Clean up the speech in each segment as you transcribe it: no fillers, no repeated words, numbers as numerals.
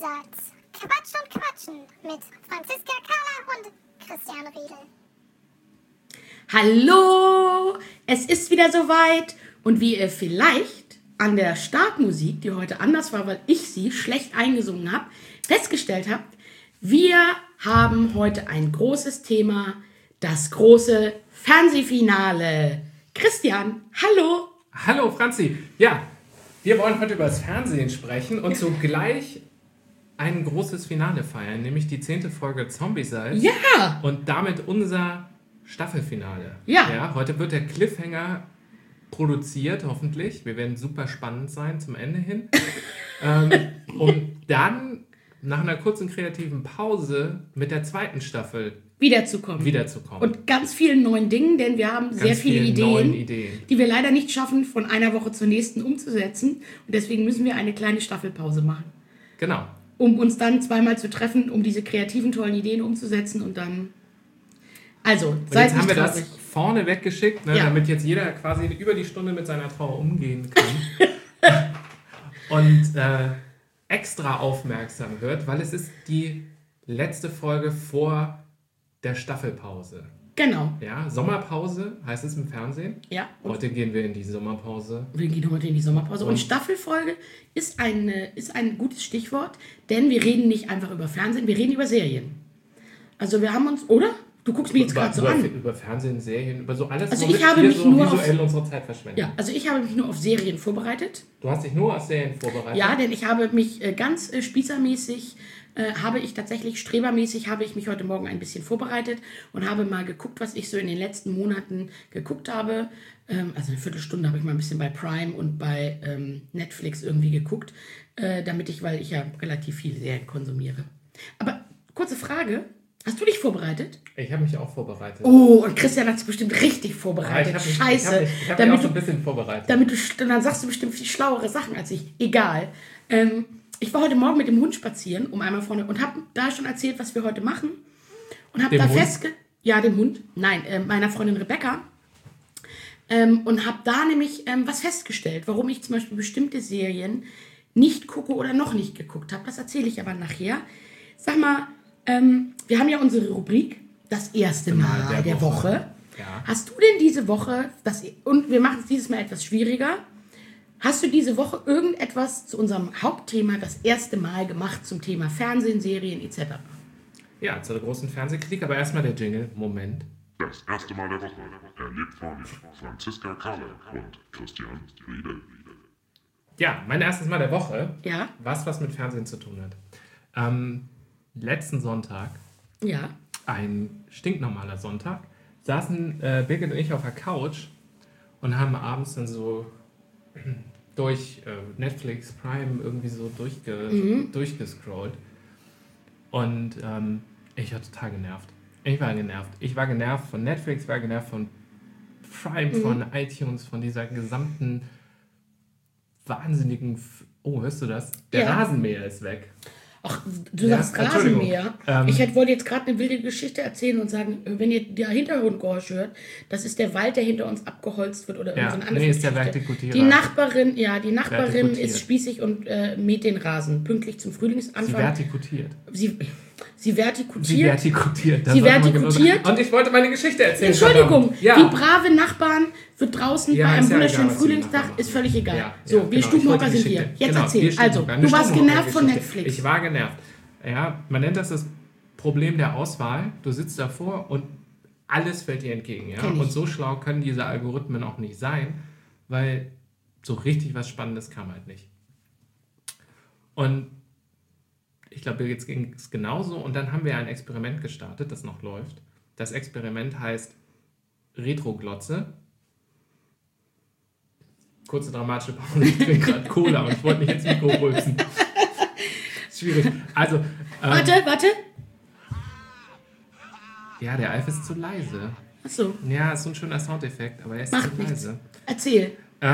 Ihrerseits. Quatsch und Quatschen mit Franziska Kahler und Christian Riedel. Hallo, es ist wieder soweit und wie ihr vielleicht an der Startmusik, die heute anders war, weil ich sie schlecht eingesungen habe, festgestellt habt, wir haben heute ein großes Thema, das große Fernsehfinale. Christian, hallo. Hallo Franzi. Ja, wir wollen heute über das Fernsehen sprechen und zugleich ein großes Finale feiern, nämlich die 10. Folge Zombicide. Ja. Und damit unser Staffelfinale. Ja. Heute wird der Cliffhanger produziert, hoffentlich. Wir werden super spannend sein zum Ende hin. Um dann nach einer kurzen kreativen Pause mit der zweiten Staffel wiederzukommen. Und ganz vielen neuen Dingen, denn wir haben sehr viele Ideen, die wir leider nicht schaffen, von einer Woche zur nächsten umzusetzen. Und deswegen müssen wir eine kleine Staffelpause machen. Genau. Um uns dann zweimal zu treffen, um diese kreativen, tollen Ideen umzusetzen und dann... Also, und seid jetzt haben wir traurig. das vorne weggeschickt, ne, damit jetzt jeder quasi über die Stunde mit seiner Trauer umgehen kann. Und extra aufmerksam hört, weil es ist die letzte Folge vor der Staffelpause. Genau. Ja, Sommerpause heißt es im Fernsehen. Ja. Heute gehen wir in die Sommerpause. Wir gehen heute in die Sommerpause. Und Staffelfolge ist ein gutes Stichwort, denn wir reden nicht einfach über Fernsehen, wir reden über Serien. Also wir haben uns, oder? Du guckst mich jetzt gerade so an. Über Fernsehen, Serien, über so alles, also womit ich habe wir mich so nur visuell auf, unsere Zeit verschwenden. Ja, also ich habe mich nur auf Serien vorbereitet. Du hast dich nur auf Serien vorbereitet? Ja, denn ich habe mich ganz spießermäßig, strebermäßig habe ich mich heute Morgen ein bisschen vorbereitet und habe mal geguckt, was ich so in den letzten Monaten geguckt habe. Also eine Viertelstunde habe ich mal ein bisschen bei Prime und bei Netflix irgendwie geguckt, weil ich ja relativ viele Serien konsumiere. Aber kurze Frage, hast du dich vorbereitet? Ich habe mich auch vorbereitet. Oh, und Christian hat sich bestimmt richtig vorbereitet. Ja, Scheiße. Ich habe mich auch so ein bisschen vorbereitet. Dann sagst du bestimmt viel schlauere Sachen als ich. Egal. Ich war heute Morgen mit dem Hund spazieren, und habe da schon erzählt, was wir heute machen. Und habe da dem Hund? Nein, meiner Freundin Rebecca. Und habe da nämlich was festgestellt, warum ich zum Beispiel bestimmte Serien nicht gucke oder noch nicht geguckt habe. Das erzähle ich aber nachher. Sag mal, wir haben ja unsere Rubrik, das erste Mal der Woche. Ja. Hast du denn diese Woche, und wir machen es dieses Mal etwas schwieriger, hast du diese Woche irgendetwas zu unserem Hauptthema das erste Mal gemacht zum Thema Fernsehen, Serien etc.? Ja, zu der großen Fernsehkritik, aber erstmal der Jingle. Moment. Das erste Mal der Woche, erlebt von Franziska Kahler und Christian Riedel. Ja, mein erstes Mal der Woche, Ja. was mit Fernsehen zu tun hat. Letzten Sonntag, Ja. ein stinknormaler Sonntag, saßen Birgit und ich auf der Couch und haben abends dann so durch Netflix, Prime irgendwie so durchgescrollt. Und ich war total genervt. Ich war genervt von Netflix, ich war genervt von Prime, von iTunes, von dieser gesamten wahnsinnigen... Oh, hörst du das? Der Rasenmäher ist weg. Ach, du sagst Rasenmäher. Ich wollte jetzt gerade eine wilde Geschichte erzählen und sagen, wenn ihr der Hintergrundgeräusch hört, das ist der Wald, der hinter uns abgeholzt wird oder irgendeine andere ist der Vertikutierer. Die Nachbarin ist spießig und mäht den Rasen pünktlich zum Frühlingsanfang. Sie vertikutiert. Und ich wollte meine Geschichte erzählen. Entschuldigung, die brave Nachbarn wird draußen bei einem wunderschönen Frühlingstag, ist völlig egal. Wir Stubenhocker sind hier. Jetzt erzähl. Also, du warst genervt von Netflix. Ich war genervt. Ja, man nennt das Problem der Auswahl. Du sitzt davor und alles fällt dir entgegen. Ja? Und so schlau können diese Algorithmen auch nicht sein, weil so richtig was Spannendes kam halt nicht. Und ich glaube, jetzt ging es genauso. Und dann haben wir ein Experiment gestartet, das noch läuft. Das Experiment heißt Retroglotze. Kurze dramatische Pause. Ich trinke gerade Cola und ich wollte nicht ins Mikro rülpsen. Schwierig. Also, Warte. Ja, der Alf ist zu leise. Ach so. Ja, ist so ein schöner Soundeffekt, aber er ist zu leise. Erzähl.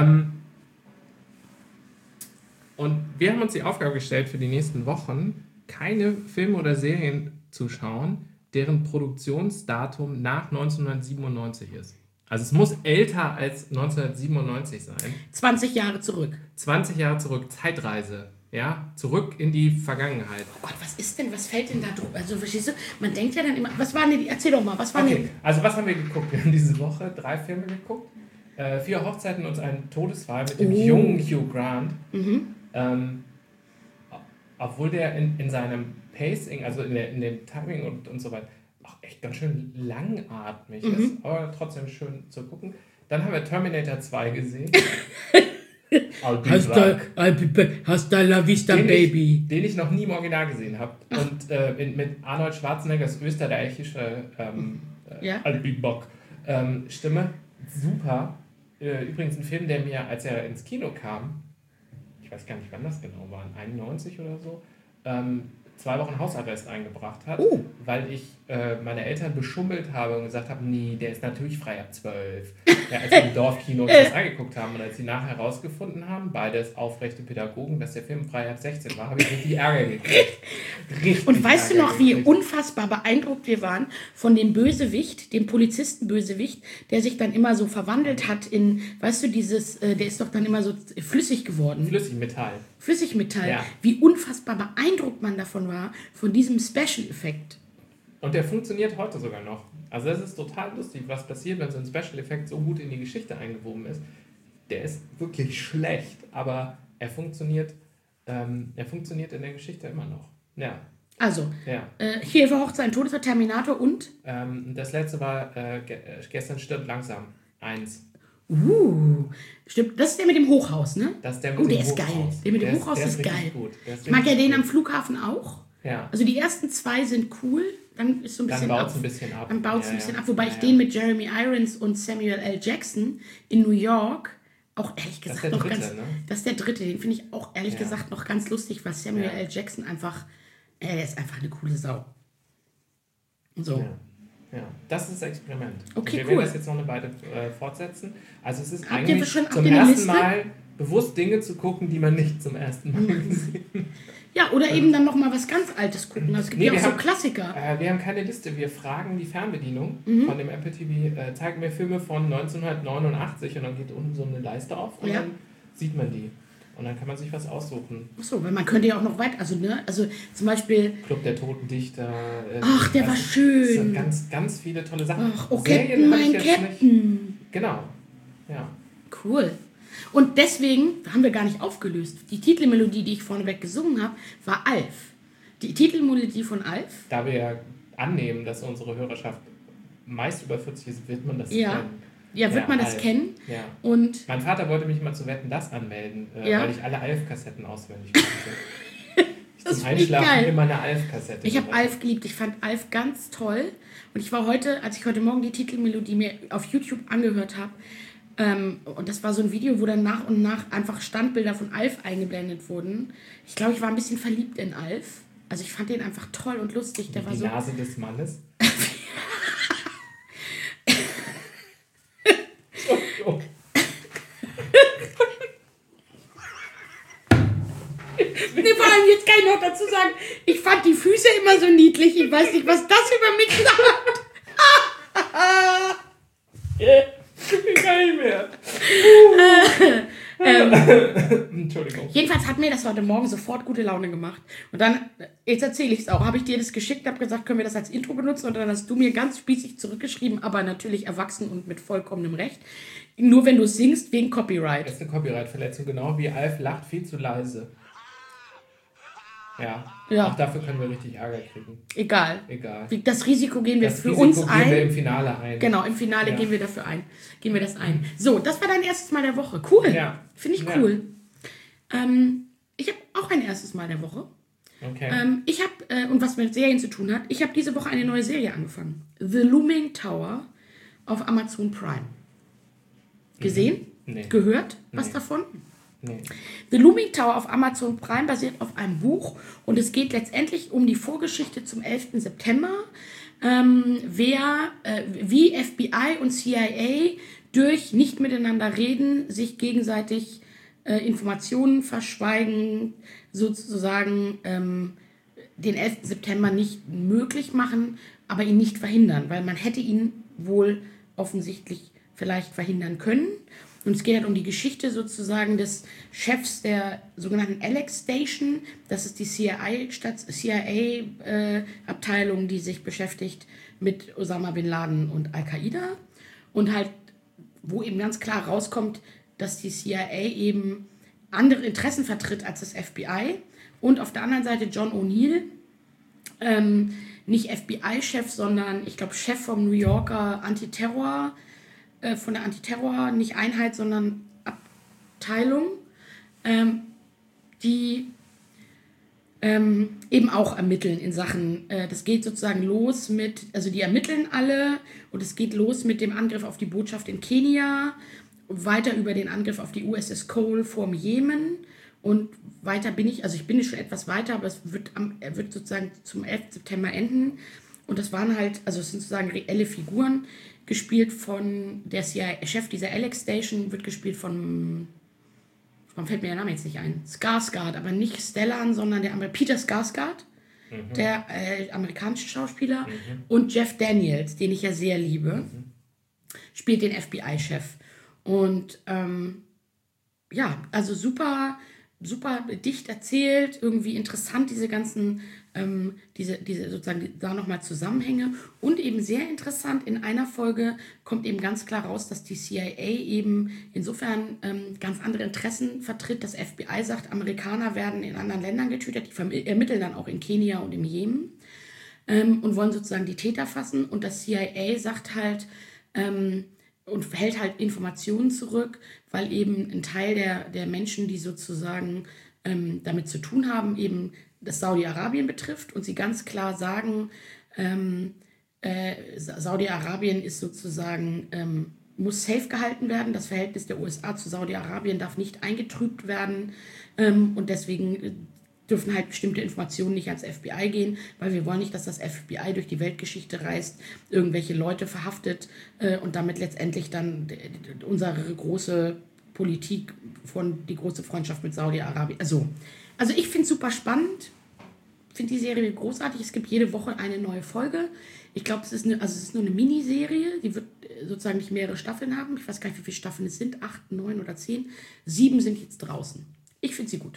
Und wir haben uns die Aufgabe gestellt, für die nächsten Wochen keine Filme oder Serien zu schauen, deren Produktionsdatum nach 1997 ist. Also es muss älter als 1997 sein. 20 Jahre zurück. 20 Jahre zurück, Zeitreise. Ja, zurück in die Vergangenheit. Oh Gott, was fällt denn da drüber? Also, verstehst du, man denkt ja dann immer, was waren denn erzähl doch mal, was waren denn... Also was haben wir geguckt? Wir haben diese Woche 3 Filme geguckt. 4 Hochzeiten und ein Todesfall mit dem jungen Hugh Grant. Obwohl der in seinem Pacing, also in dem Timing und so weiter, auch echt ganz schön langatmig ist, aber trotzdem schön zu gucken. Dann haben wir Terminator 2 gesehen. Hasta la vista, baby. Den ich noch nie im Original gesehen habe. Und mit Arnold Schwarzeneggers österreichische Stimme. Super. Übrigens ein Film, der mir, als er ins Kino kam, ich weiß gar nicht, wann das genau war, 91 oder so, 2 Wochen Hausarrest eingebracht hat, weil ich meine Eltern beschummelt habe und gesagt habe, nee, der ist natürlich frei ab 12. Ja, als wir im Dorfkino das angeguckt haben und als sie nachher herausgefunden haben, beides aufrechte Pädagogen, dass der Film frei ab 16 war, habe ich richtig Ärger gekriegt. Richtig. Und weißt du noch, wie unfassbar beeindruckt wir waren von dem Bösewicht, dem Polizistenbösewicht, der sich dann immer so verwandelt hat in, weißt du, der ist doch dann immer so flüssig geworden. Flüssigmetall. Ja. Wie unfassbar beeindruckt man davon war, von diesem Special-Effekt. Und der funktioniert heute sogar noch. Also das ist total lustig, was passiert, wenn so ein Special-Effekt so gut in die Geschichte eingewoben ist. Der ist wirklich schlecht, aber er funktioniert in der Geschichte immer noch. Ja. Also, hier war Hochzeit, Todesfall, Terminator und? Das letzte war Gestern stirbt langsam. 1. Stimmt. Das ist der mit dem Hochhaus, ne? Das ist der mit dem Hochhaus. Ist geil. Der mit dem Hochhaus ist geil. Gut. Ich mag ja den am Flughafen auch. Ja. Also die ersten 2 sind cool, dann ist so ein bisschen ab. Dann baut es ein bisschen ab. Wobei ich den mit Jeremy Irons und Samuel L. Jackson in New York auch ehrlich gesagt noch ganz... Ne? Das ist der dritte, den finde ich auch ehrlich gesagt noch ganz lustig, weil Samuel L. Jackson einfach... der ist einfach eine coole Sau. So. Ja, das ist das Experiment. Okay, wir werden das jetzt noch eine Weile fortsetzen. Also es ist Habt ihr schon zum ersten Mal bewusst Dinge zu gucken, die man nicht zum ersten Mal gesehen hat. Ja, oder eben dann nochmal was ganz Altes gucken. Es gibt ja auch so Klassiker. Wir haben keine Liste. Wir fragen die Fernbedienung von dem Apple TV, zeigt mir Filme von 1989 und dann geht unten so eine Leiste auf und dann sieht man die. Und dann kann man sich was aussuchen. Achso, weil man könnte ja auch noch weiter, also zum Beispiel... Club der Toten Dichter. Ach, der war schön. Ganz, ganz viele tolle Sachen. Ach, oh, Captain, mein Captain. Genau, ja. Cool. Und deswegen haben wir gar nicht aufgelöst. Die Titelmelodie, die ich vorneweg gesungen habe, war Alf. Die Titelmelodie von Alf. Da wir ja annehmen, dass unsere Hörerschaft meist über 40 ist, wird man das kennen. Ja, wird man das kennen. Ja. Und mein Vater wollte mich mal zu Wetten, das anmelden, weil ich alle Alf-Kassetten auswendig kannte. Zum Einschlafen immer eine Alf-Kassette. Ich habe Alf geliebt. Ich fand Alf ganz toll. Und ich war als ich heute Morgen die Titelmelodie mir auf YouTube angehört habe, und das war so ein Video, wo dann nach und nach einfach Standbilder von Alf eingeblendet wurden. Ich glaube, ich war ein bisschen verliebt in Alf. Also ich fand den einfach toll und lustig. Der war die Nase des Mannes. Nee, vor allem, jetzt kann ich noch dazu sagen, ich fand die Füße immer so niedlich. Ich weiß nicht, was das über mich sagt. Gar nicht mehr. Entschuldigung. Jedenfalls hat mir das heute Morgen sofort gute Laune gemacht. Und dann, jetzt erzähle ich es auch, habe ich dir das geschickt, habe gesagt, können wir das als Intro benutzen? Und dann hast du mir ganz spießig zurückgeschrieben, aber natürlich erwachsen und mit vollkommenem Recht. Nur wenn du singst, wegen Copyright. Das ist eine Copyright-Verletzung, genau wie Alf lacht viel zu leise. Ja. Auch dafür können wir richtig Ärger kriegen. Egal. Das Risiko gehen wir für uns ein. Gehen wir im Finale ein. Genau, im Finale gehen wir dafür ein. Gehen wir das ein. So, das war dein erstes Mal der Woche. Cool. Ja. Finde ich cool. Ich habe auch ein erstes Mal der Woche. Okay. Ich habe, und was mit Serien zu tun hat, ich habe diese Woche eine neue Serie angefangen. The Looming Tower auf Amazon Prime. Gesehen? Nee. Gehört? Was davon? Nee. The Looming Tower auf Amazon Prime basiert auf einem Buch und es geht letztendlich um die Vorgeschichte zum 11. September, wie FBI und CIA durch nicht miteinander reden, sich gegenseitig Informationen verschweigen, sozusagen den 11. September nicht möglich machen, aber ihn nicht verhindern, weil man hätte ihn wohl offensichtlich vielleicht verhindern können. Und es geht halt um die Geschichte sozusagen des Chefs der sogenannten Alex Station. Das ist die CIA-Abteilung, die sich beschäftigt mit Osama Bin Laden und Al-Qaida. Und halt, wo eben ganz klar rauskommt, dass die CIA eben andere Interessen vertritt als das FBI. Und auf der anderen Seite John O'Neill, nicht FBI-Chef, sondern ich glaube Chef vom New Yorker Antiterror, von der Antiterror, nicht Einheit, sondern Abteilung, die eben auch ermitteln in Sachen, das geht sozusagen los mit, also die ermitteln alle und es geht los mit dem Angriff auf die Botschaft in Kenia, weiter über den Angriff auf die USS Cole vorm Jemen und weiter bin ich schon etwas weiter, aber er wird sozusagen zum 11. September enden und das waren halt, also es sind sozusagen reelle Figuren, gespielt von der CIA-Chef dieser Alex Station, wird gespielt von, warum fällt mir der Name jetzt nicht ein? Skarsgård, aber nicht Stellan, sondern Peter Skarsgård, der amerikanische Schauspieler, und Jeff Daniels, den ich ja sehr liebe, spielt den FBI-Chef. Und also super dicht erzählt, irgendwie interessant, diese ganzen, diese sozusagen da nochmal Zusammenhänge und eben sehr interessant, in einer Folge kommt eben ganz klar raus, dass die CIA eben insofern ganz andere Interessen vertritt. Das FBI sagt, Amerikaner werden in anderen Ländern getötet, die ermitteln dann auch in Kenia und im Jemen und wollen sozusagen die Täter fassen und das CIA sagt halt, und hält halt Informationen zurück, weil eben ein Teil der Menschen, die sozusagen damit zu tun haben, eben das Saudi-Arabien betrifft und sie ganz klar sagen, Saudi-Arabien ist sozusagen, muss safe gehalten werden, das Verhältnis der USA zu Saudi-Arabien darf nicht eingetrübt werden und deswegen dürfen halt bestimmte Informationen nicht ans FBI gehen, weil wir wollen nicht, dass das FBI durch die Weltgeschichte reist, irgendwelche Leute verhaftet und damit letztendlich dann unsere große Politik von die große Freundschaft mit Saudi-Arabien. Also ich finde es super spannend, finde die Serie großartig. Es gibt jede Woche eine neue Folge. Ich glaube, es ist nur eine Miniserie, die wird sozusagen nicht mehrere Staffeln haben. Ich weiß gar nicht, wie viele Staffeln es sind, 8, 9 oder 10. 7 sind jetzt draußen. Ich finde sie gut.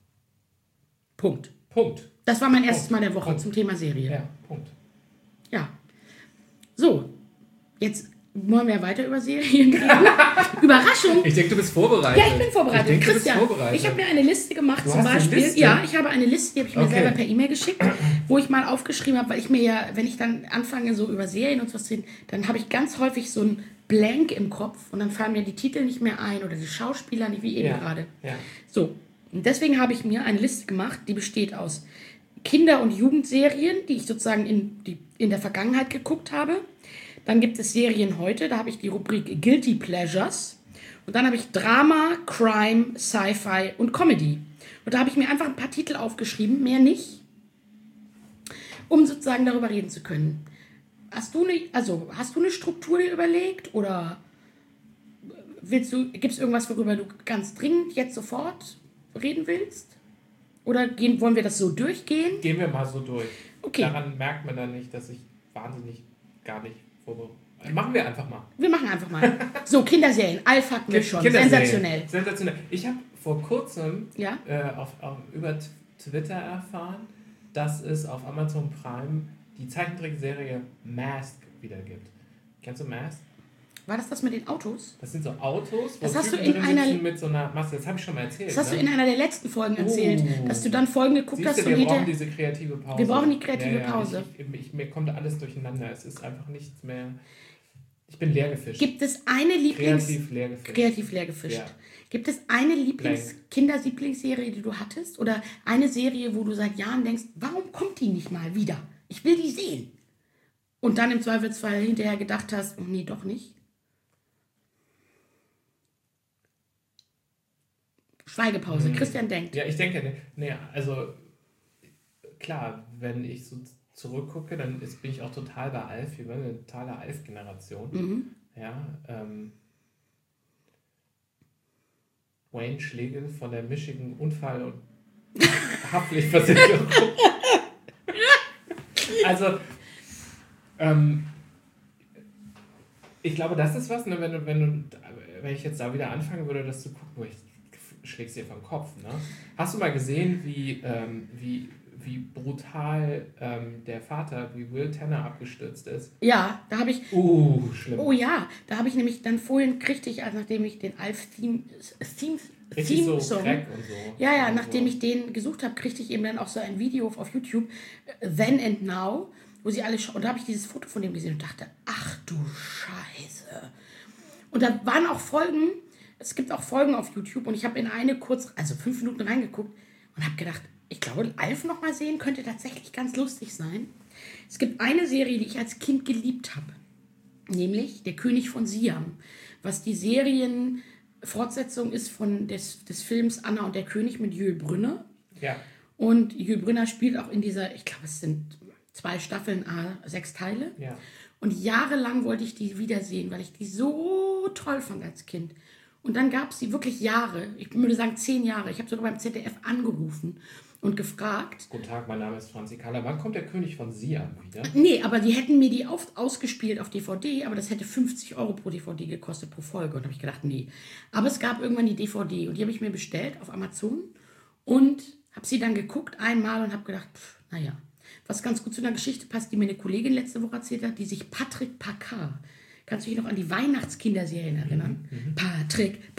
Punkt. Das war mein erstes Mal der Woche zum Thema Serie. Ja, Punkt. Ja. So, jetzt wollen wir weiter über Serien reden. Überraschung. Ich denke, du bist vorbereitet. Ja, ich bin vorbereitet. Christian, ich habe mir eine Liste gemacht zum Beispiel. Ja, ich habe eine Liste, die habe ich mir selber per E-Mail geschickt, wo ich mal aufgeschrieben habe, weil ich mir ja, wenn ich dann anfange, so über Serien und so was zu reden, dann habe ich ganz häufig so ein Blank im Kopf und dann fallen mir die Titel nicht mehr ein oder die Schauspieler nicht, wie eben gerade. Ja. So, und deswegen habe ich mir eine Liste gemacht, die besteht aus Kinder- und Jugendserien, die ich sozusagen in der Vergangenheit geguckt habe. Dann gibt es Serien heute, da habe ich die Rubrik Guilty Pleasures. Und dann habe ich Drama, Crime, Sci-Fi und Comedy. Und da habe ich mir einfach ein paar Titel aufgeschrieben, mehr nicht, um sozusagen darüber reden zu können. Hast du eine Struktur dir überlegt oder gibt es irgendwas, worüber du ganz dringend jetzt sofort reden willst? Oder wollen wir das so durchgehen? Gehen wir mal so durch. Okay. Daran merkt man dann nicht, dass ich wahnsinnig gar nicht vorbereitet. Machen wir einfach mal. Wir machen einfach mal. So, Kinderserien. Alf hatten wir schon. Sensationell. Ich habe vor kurzem Ja? über Twitter erfahren, dass es auf Amazon Prime die Zeichentrickserie Mask wieder gibt. Kennst du Mask? War das mit den Autos? Das sind so Autos, wo Das hast Typen du in drin einer- sitzen mit so einer Maske. Das habe ich schon mal erzählt. Das hast du in einer der letzten Folgen erzählt, dass du dann Folgen geguckt Siehst hast du, und wir brauchen diese kreative Pause. Wir brauchen die kreative Pause. Mir kommt alles durcheinander. Es ist einfach nichts mehr. Ich bin leer gefischt. Gibt es eine Kreativ leer gefischt. Ja. Gibt es eine Kinderlieblingsserie, die du hattest? Oder eine Serie, wo du seit Jahren denkst, warum kommt die nicht mal wieder? Ich will die sehen. Und dann im Zweifelsfall hinterher gedacht hast, nee, doch nicht. Schweigepause. Christian denkt. Ja, ich denke, also klar, wenn ich so zurückgucke, dann bin ich auch total bei Alf. Wir waren eine totale Alf-Generation. Ja, Wayne Schlegel von der Michigan Unfall- und Haftpflichtversicherung. Also, ich glaube, das ist was, ne, wenn du wenn ich jetzt da wieder anfangen würde, das zu gucken, schlägst du dir vom Kopf. Ne? Hast du mal gesehen, wie brutal der Vater, wie Will Tanner abgestürzt ist? Ja, da habe ich... schlimm. Oh ja, da habe ich nämlich dann vorhin kriegte ich, also nachdem ich den Theme-Song... Crack und so. Ja, nachdem ich den gesucht habe, kriegte ich eben dann auch so ein Video auf YouTube, Then and Now, wo sie alle... Und da habe ich dieses Foto von dem gesehen und dachte, ach du Scheiße. Und da waren auch Folgen... Es gibt auch Folgen auf YouTube und ich habe in eine 5 Minuten reingeguckt und habe gedacht, ich glaube, Alf noch mal sehen könnte tatsächlich ganz lustig sein. Es gibt eine Serie, die ich als Kind geliebt habe, nämlich Der König von Siam, was die Serienfortsetzung ist des Films Anna und der König mit Yul Brynner. Ja. Und Yul Brynner spielt auch in dieser, ich glaube, es sind 2 Staffeln, 6 Teile. Ja. Und jahrelang wollte ich die wiedersehen, weil ich die so toll fand als Kind. Und dann gab es die wirklich Jahre, ich würde sagen 10 Jahre. Ich habe sogar beim ZDF angerufen und gefragt. Guten Tag, mein Name ist Franzi Kahler. Wann kommt der König von Siam wieder? Nee, aber die hätten mir die ausgespielt auf DVD, aber das hätte 50 € pro DVD gekostet pro Folge. Und da habe ich gedacht, nee. Aber es gab irgendwann die DVD und die habe ich mir bestellt auf Amazon und habe sie dann geguckt einmal und habe gedacht, naja, was ganz gut zu einer Geschichte passt, die mir eine Kollegin letzte Woche erzählt hat, die sich Patrick Packard. Kannst du dich noch an die Weihnachtskinderserien erinnern? Patrick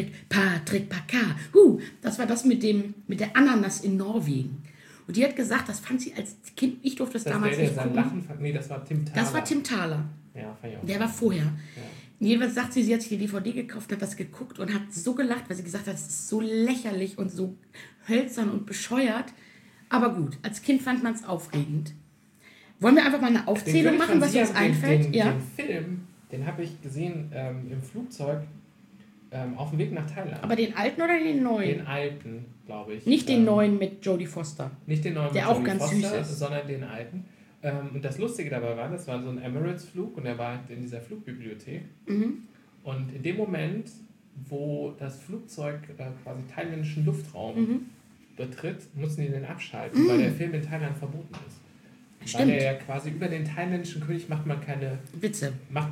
Packard. Das war das mit der Ananas in Norwegen. Und die hat gesagt, das fand sie als Kind, ich durfte das damals nicht gucken. Das war Tim Thaler. Das war Tim Thaler. Ja, fand ich auch. Der war vorher. Ja. Jedenfalls sagt sie hat sich die DVD gekauft, hat das geguckt und hat so gelacht, weil sie gesagt hat, das ist so lächerlich und so hölzern und bescheuert. Aber gut, als Kind fand man es aufregend. Wollen wir einfach mal eine Aufzählung machen, was uns einfällt? Den Film, den habe ich gesehen im Flugzeug auf dem Weg nach Thailand. Aber den alten oder den neuen? Den alten, glaube ich. Nicht den neuen mit Jodie Foster. Nicht den neuen der mit auch Jodie ganz Foster, süß ist. sondern den alten. Und das Lustige dabei war, das war so ein Emirates-Flug und er war in dieser Flugbibliothek. Und in dem Moment, wo das Flugzeug quasi thailändischen Luftraum betritt, mussten die den abschalten, weil der Film in Thailand verboten ist. Stimmt. Weil er ja quasi über den thailändischen König macht man keine Witze.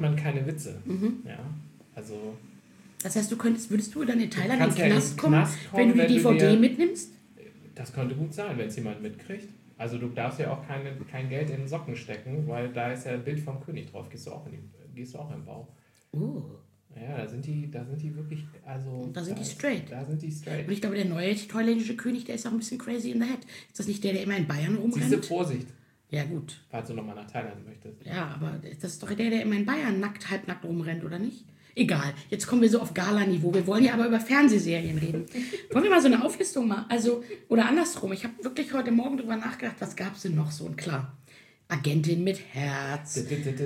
Ja, also... Das heißt, würdest du dann in Thailand in den Knast kommen, wenn du die DVD mitnimmst? Das könnte gut sein, wenn es jemand mitkriegt. Also du darfst ja auch kein Geld in den Socken stecken, weil da ist ja ein Bild vom König drauf. Gehst du auch im Bau. Ja, da sind die wirklich, also... Da sind die straight. Und ich glaube, der neue thailändische König, der ist auch ein bisschen crazy in the head. Ist das nicht der immer in Bayern rumrennt? Siehste, Vorsicht. Ja, gut. Falls du nochmal nach Thailand möchtest. Ja, aber das ist doch der immer in Bayern halbnackt rumrennt, oder nicht? Egal, jetzt kommen wir so auf Gala-Niveau. Wir wollen ja aber über Fernsehserien reden. Wollen wir mal so eine Auflistung machen? Oder andersrum. Ich habe wirklich heute Morgen drüber nachgedacht, was gab es denn noch so? Und klar, Agentin mit Herz.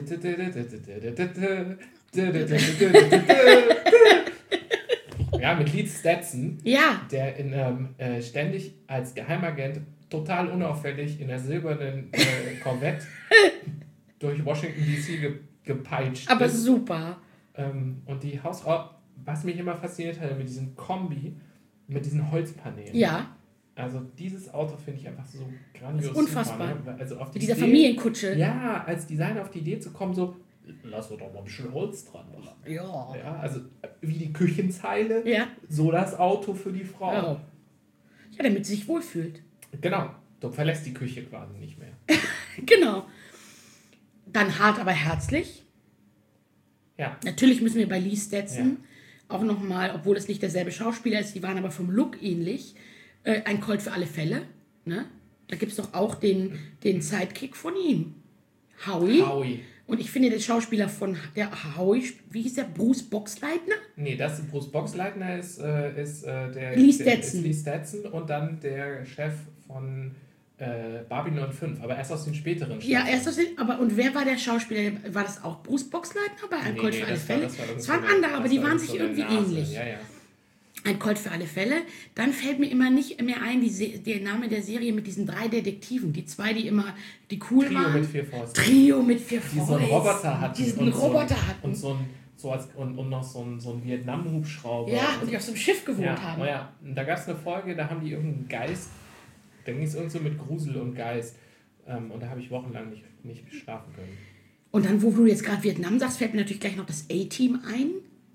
Ja, mit Lee Stetson. Ja. Der ständig als Geheimagent total unauffällig in der silbernen Corvette durch Washington D.C. gepeitscht aber ist. Super. Und die Hausfrau, was mich immer fasziniert hat, mit diesem Kombi, mit diesen Holzpaneelen. Ja. Also dieses Auto finde ich einfach so grandios. Das ist unfassbar. Super, ne? Also auf mit dieser Familienkutsche. Ja, als Designer auf die Idee zu kommen, so, lass doch mal ein bisschen Holz dran machen. Ja. Also wie die Küchenzeile, so das Auto für die Frau. Ja, damit sie sich wohlfühlt. Genau, du verlässt die Küche quasi nicht mehr. Genau. Dann hart, aber herzlich. Ja. Natürlich müssen wir bei Lee Stetson auch nochmal, obwohl es nicht derselbe Schauspieler ist, die waren aber vom Look ähnlich, ein Colt für alle Fälle. Ne? Da gibt es doch auch den Sidekick von ihm. Howie. Und ich finde, der Schauspieler von der Howie, wie hieß der? Bruce Boxleitner? Nee, Bruce Boxleitner ist der Lee Stetson. Lee Stetson und dann der Chef von Babylon 5, aber erst aus den späteren Staffeln. Ja, erst aus den, und wer war der Schauspieler? War das auch Bruce Boxleitner bei Ein Colt für alle Fälle? Das waren andere, aber die waren sich irgendwie ähnlich. Ja. Ein Colt für alle Fälle. Dann fällt mir immer nicht mehr ein, der Name der Serie mit diesen 3 Detektiven. Die 2, die cool Trio waren. Trio mit 4 Fäusten. Die so einen Roboter hatten. Und noch so ein Vietnam-Hubschrauber. Ja, und die auf so einem Schiff gewohnt haben. Ja. Und da gab es eine Folge, da haben die irgendeinen Geist. Da ging es irgendwie so mit Grusel und Geist. Und da habe ich wochenlang nicht schlafen können. Und dann, wo du jetzt gerade Vietnam sagst, fällt mir natürlich gleich noch das A-Team ein.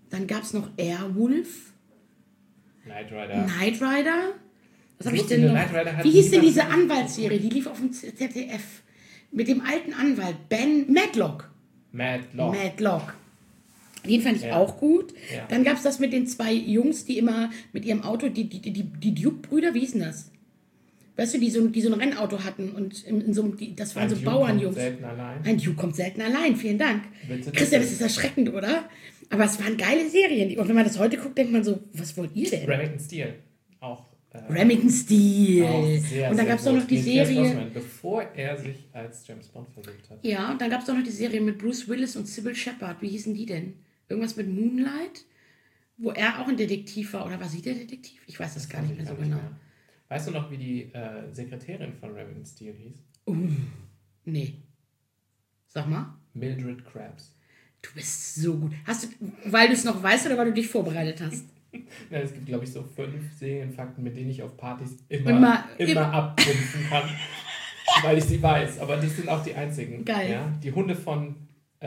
Dann gab es noch Airwolf. Knight Rider. Knight Rider. Was habe ich Lustige, denn noch? Knight Rider hat Wie hieß denn niemand- diese Anwaltsserie? Die lief auf dem ZDF. Mit dem alten Anwalt. Matlock. Matlock. Den fand ich auch gut. Ja. Dann gab es das mit den zwei Jungs, die immer mit ihrem Auto, die Duke-Brüder, wie hießen das? Weißt du, die so ein Rennauto hatten und das waren so Bauernjungs. Ein Duke kommt selten allein, vielen Dank. Bitte, Christian, bitte. das ist erschreckend, oder? Aber es waren geile Serien. Und wenn man das heute guckt, denkt man so, was wollt ihr denn? Remington Steel. Auch. Remington Steel. Auch sehr, Und dann sehr gab es auch gut. noch die Mit Pierce Serie. Brosnan, bevor er sich als James Bond versucht hat. Ja, und dann gab es auch noch die Serie mit Bruce Willis und Sybil Shepherd. Wie hießen die denn? Irgendwas mit Moonlight? Wo er auch ein Detektiv war. Oder war sie der Detektiv? Ich weiß das gar nicht mehr so genau. Weißt du noch, wie die Sekretärin von Remington Steel hieß? Nee. Sag mal. Mildred Krabs. Du bist so gut. Hast du, weil du es noch weißt oder weil du dich vorbereitet hast? Ja, es gibt, glaube ich, so 5 Serienfakten, mit denen ich auf Partys Immer abtrumpfen kann, weil ich sie weiß. Aber das sind auch die einzigen. Geil. Ja? Die Hunde von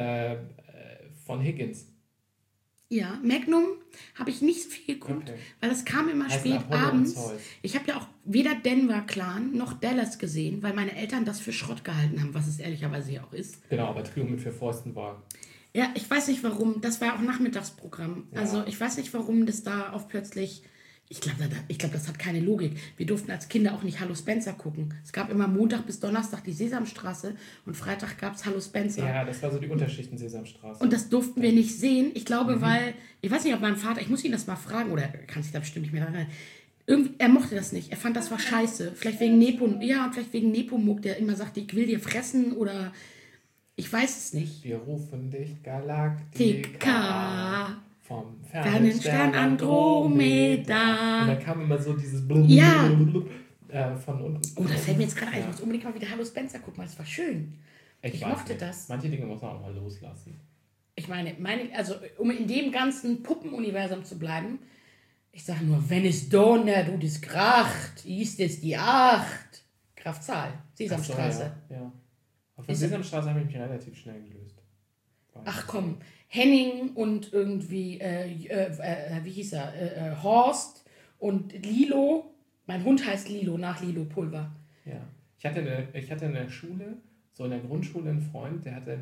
Higgins. Ja, Magnum habe ich nicht so viel geguckt, weil das kam immer Heißen spät Apollo und abends. Zeus. Ich habe ja auch weder Denver Clan noch Dallas gesehen, weil meine Eltern das für Schrott gehalten haben, was es ehrlicherweise ja auch ist. Genau, aber Trio mit 4 Fäusten war. Ja, ich weiß nicht warum. Das war ja auch Nachmittagsprogramm. Ja. Also ich weiß nicht, warum das da auf plötzlich... Ich glaube, das hat keine Logik. Wir durften als Kinder auch nicht Hallo Spencer gucken. Es gab immer Montag bis Donnerstag die Sesamstraße und Freitag gab es Hallo Spencer. Ja, das war so die Unterschichten Sesamstraße. Und das durften wir nicht sehen. Ich glaube, weil... Ich weiß nicht, ob mein Vater... Ich muss ihn das mal fragen, oder er kann sich da bestimmt nicht mehr daran erinnern. Irgendwie, er mochte das nicht. Er fand, das war scheiße. Vielleicht wegen Nepomuk, der immer sagte, ich will dir fressen oder... Ich weiß es nicht. Wir rufen dich Galaktika. Vom fernen Stern Andromeda. Und da kam immer so dieses Ja. Von unten. Oh, das fällt mir jetzt gerade ein. Ich muss unbedingt mal wieder Hallo Spencer gucken, weil das war schön. Ich weiß mochte nicht. das. Manche Dinge muss man auch mal loslassen. Ich meine, also um in dem ganzen Puppenuniversum zu bleiben, ich sage nur, wenn es donnert und es kracht, ist es die 8. Kraftzahl, Sesamstraße. Ach so, ja. Auf der Sesamstraße habe ich mich relativ schnell gelöst. Ach komm, Henning und irgendwie, wie hieß er, Horst und Lilo. Mein Hund heißt Lilo, nach Lilo Pulver. Ja. Ich hatte in der Schule, so in der Grundschule, einen Freund, der hatte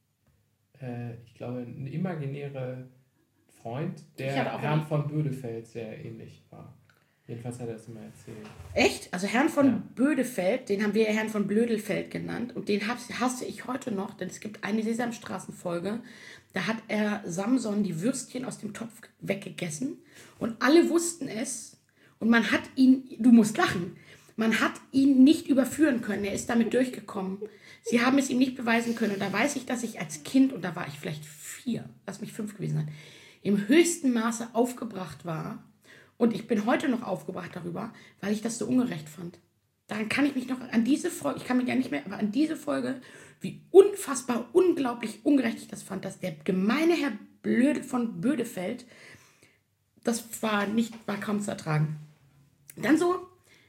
ich glaube, einen imaginären Freund, der Herrn von Bödefeld sehr ähnlich war. Jedenfalls hat er es immer erzählt. Echt? Also Herrn von Bödefeld, den haben wir Herrn von Blödelfeld genannt. Und den hasse ich heute noch, denn es gibt eine Sesamstraßenfolge, da hat er Samson die Würstchen aus dem Topf weggegessen und alle wussten es und man hat ihn, du musst lachen, man hat ihn nicht überführen können, er ist damit durchgekommen. Sie haben es ihm nicht beweisen können und da weiß ich, dass ich als Kind, und da war ich vielleicht 4, lass mich 5 gewesen sein, im höchsten Maße aufgebracht war. Und ich bin heute noch aufgebracht darüber, weil ich das so ungerecht fand. Daran kann ich mich noch an diese Folge, ich kann mich ja nicht mehr, aber an diese Folge, wie unfassbar, unglaublich ungerecht ich das fand, dass der gemeine Herr von Bödefeld, das war kaum zu ertragen. Dann so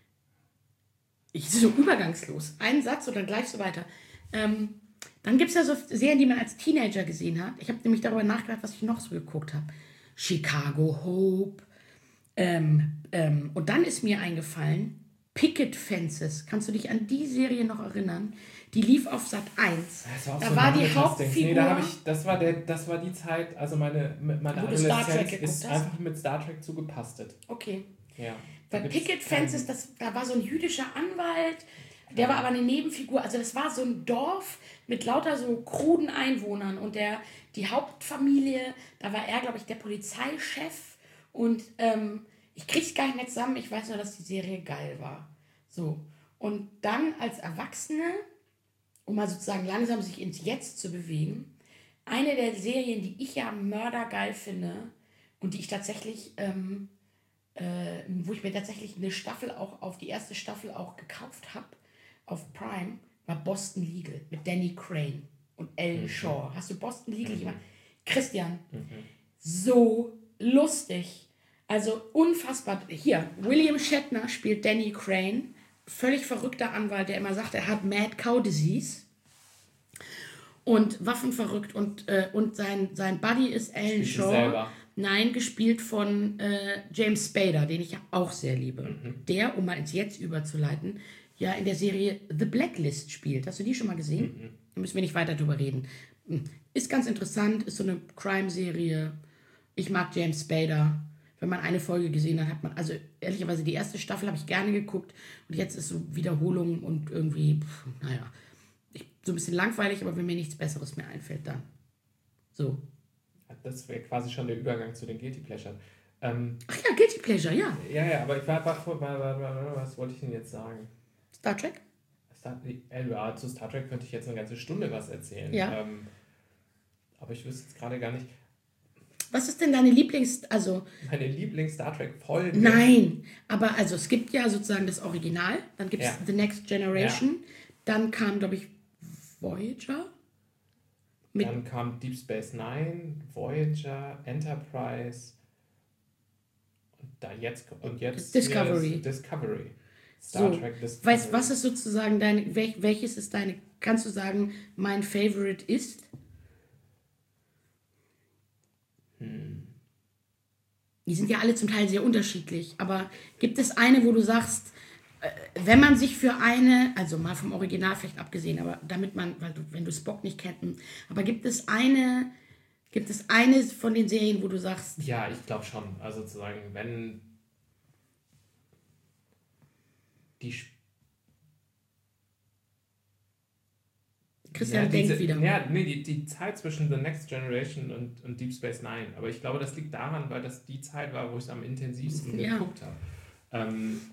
übergangslos, einen Satz und dann gleich so weiter. Dann gibt es ja so Serien, die man als Teenager gesehen hat. Ich habe nämlich darüber nachgedacht, was ich noch so geguckt habe. Chicago Hope. Und dann ist mir eingefallen, Picket Fences. Kannst du dich an die Serie noch erinnern? Die lief auf Sat 1. Da war die Hauptfigur. Nee, das war die Zeit, also meine Adoleszenz ist einfach mit Star Trek zugepastet. Okay. Ja. Bei Picket Fences, da war so ein jüdischer Anwalt, der war aber eine Nebenfigur. Also das war so ein Dorf mit lauter so kruden Einwohnern. Und die Hauptfamilie, da war er, glaube ich, der Polizeichef. Und ich krieg's gar nicht mehr zusammen. Ich weiß nur, dass die Serie geil war. So. Und dann als Erwachsene, um mal sozusagen langsam sich ins Jetzt zu bewegen, eine der Serien, die ich ja mördergeil finde und die ich tatsächlich, wo ich mir tatsächlich die erste Staffel auch gekauft habe, auf Prime, war Boston Legal mit Danny Crane und Ellen Shaw. Hast du Boston Legal jemand? Christian, so lustig. Also unfassbar. Hier, William Shatner spielt Danny Crane. Völlig verrückter Anwalt, der immer sagt, er hat Mad Cow Disease. Und waffenverrückt. Und sein Buddy ist Ellen Shaw. Nein, gespielt von James Spader, den ich ja auch sehr liebe. Der, um mal ins Jetzt überzuleiten, ja in der Serie The Blacklist spielt. Hast du die schon mal gesehen? Da müssen wir nicht weiter drüber reden. Ist ganz interessant, ist so eine Crime-Serie. Ich mag James Spader. Wenn man eine Folge gesehen hat, hat man, also ehrlicherweise die erste Staffel habe ich gerne geguckt und jetzt ist so Wiederholung und irgendwie, so ein bisschen langweilig, aber wenn mir nichts Besseres mehr einfällt, dann so. Das wäre quasi schon der Übergang zu den Guilty Pleasure. Ach ja, Guilty Pleasure, ja. Ja, aber ich war was wollte ich denn jetzt sagen? Star Trek? Zu Star Trek könnte ich jetzt eine ganze Stunde was erzählen. Ja. Aber ich wüsste jetzt gerade gar nicht. Was ist denn deine Meine Lieblings-Star Trek-Folge? Nein, aber also es gibt ja sozusagen das Original, dann gibt es Ja. The Next Generation, dann kam, glaube ich, Voyager. Dann kam Deep Space Nine, Voyager, Enterprise und jetzt Discovery. Discovery. Star So, Trek Discovery. was ist sozusagen welches ist kannst du sagen, mein Favorite ist? Die sind ja alle zum Teil sehr unterschiedlich, aber gibt es eine, wo du sagst, wenn man sich für eine, also mal vom Original vielleicht abgesehen, aber wenn du Spock nicht kennst, aber gibt es eine von den Serien, wo du sagst... Ja, ich glaube schon. Also sozusagen, wenn die... Christian denkt wieder. Ja, nee, die Zeit zwischen The Next Generation und Deep Space Nine. Aber ich glaube, das liegt daran, weil das die Zeit war, wo ich es am intensivsten geguckt habe.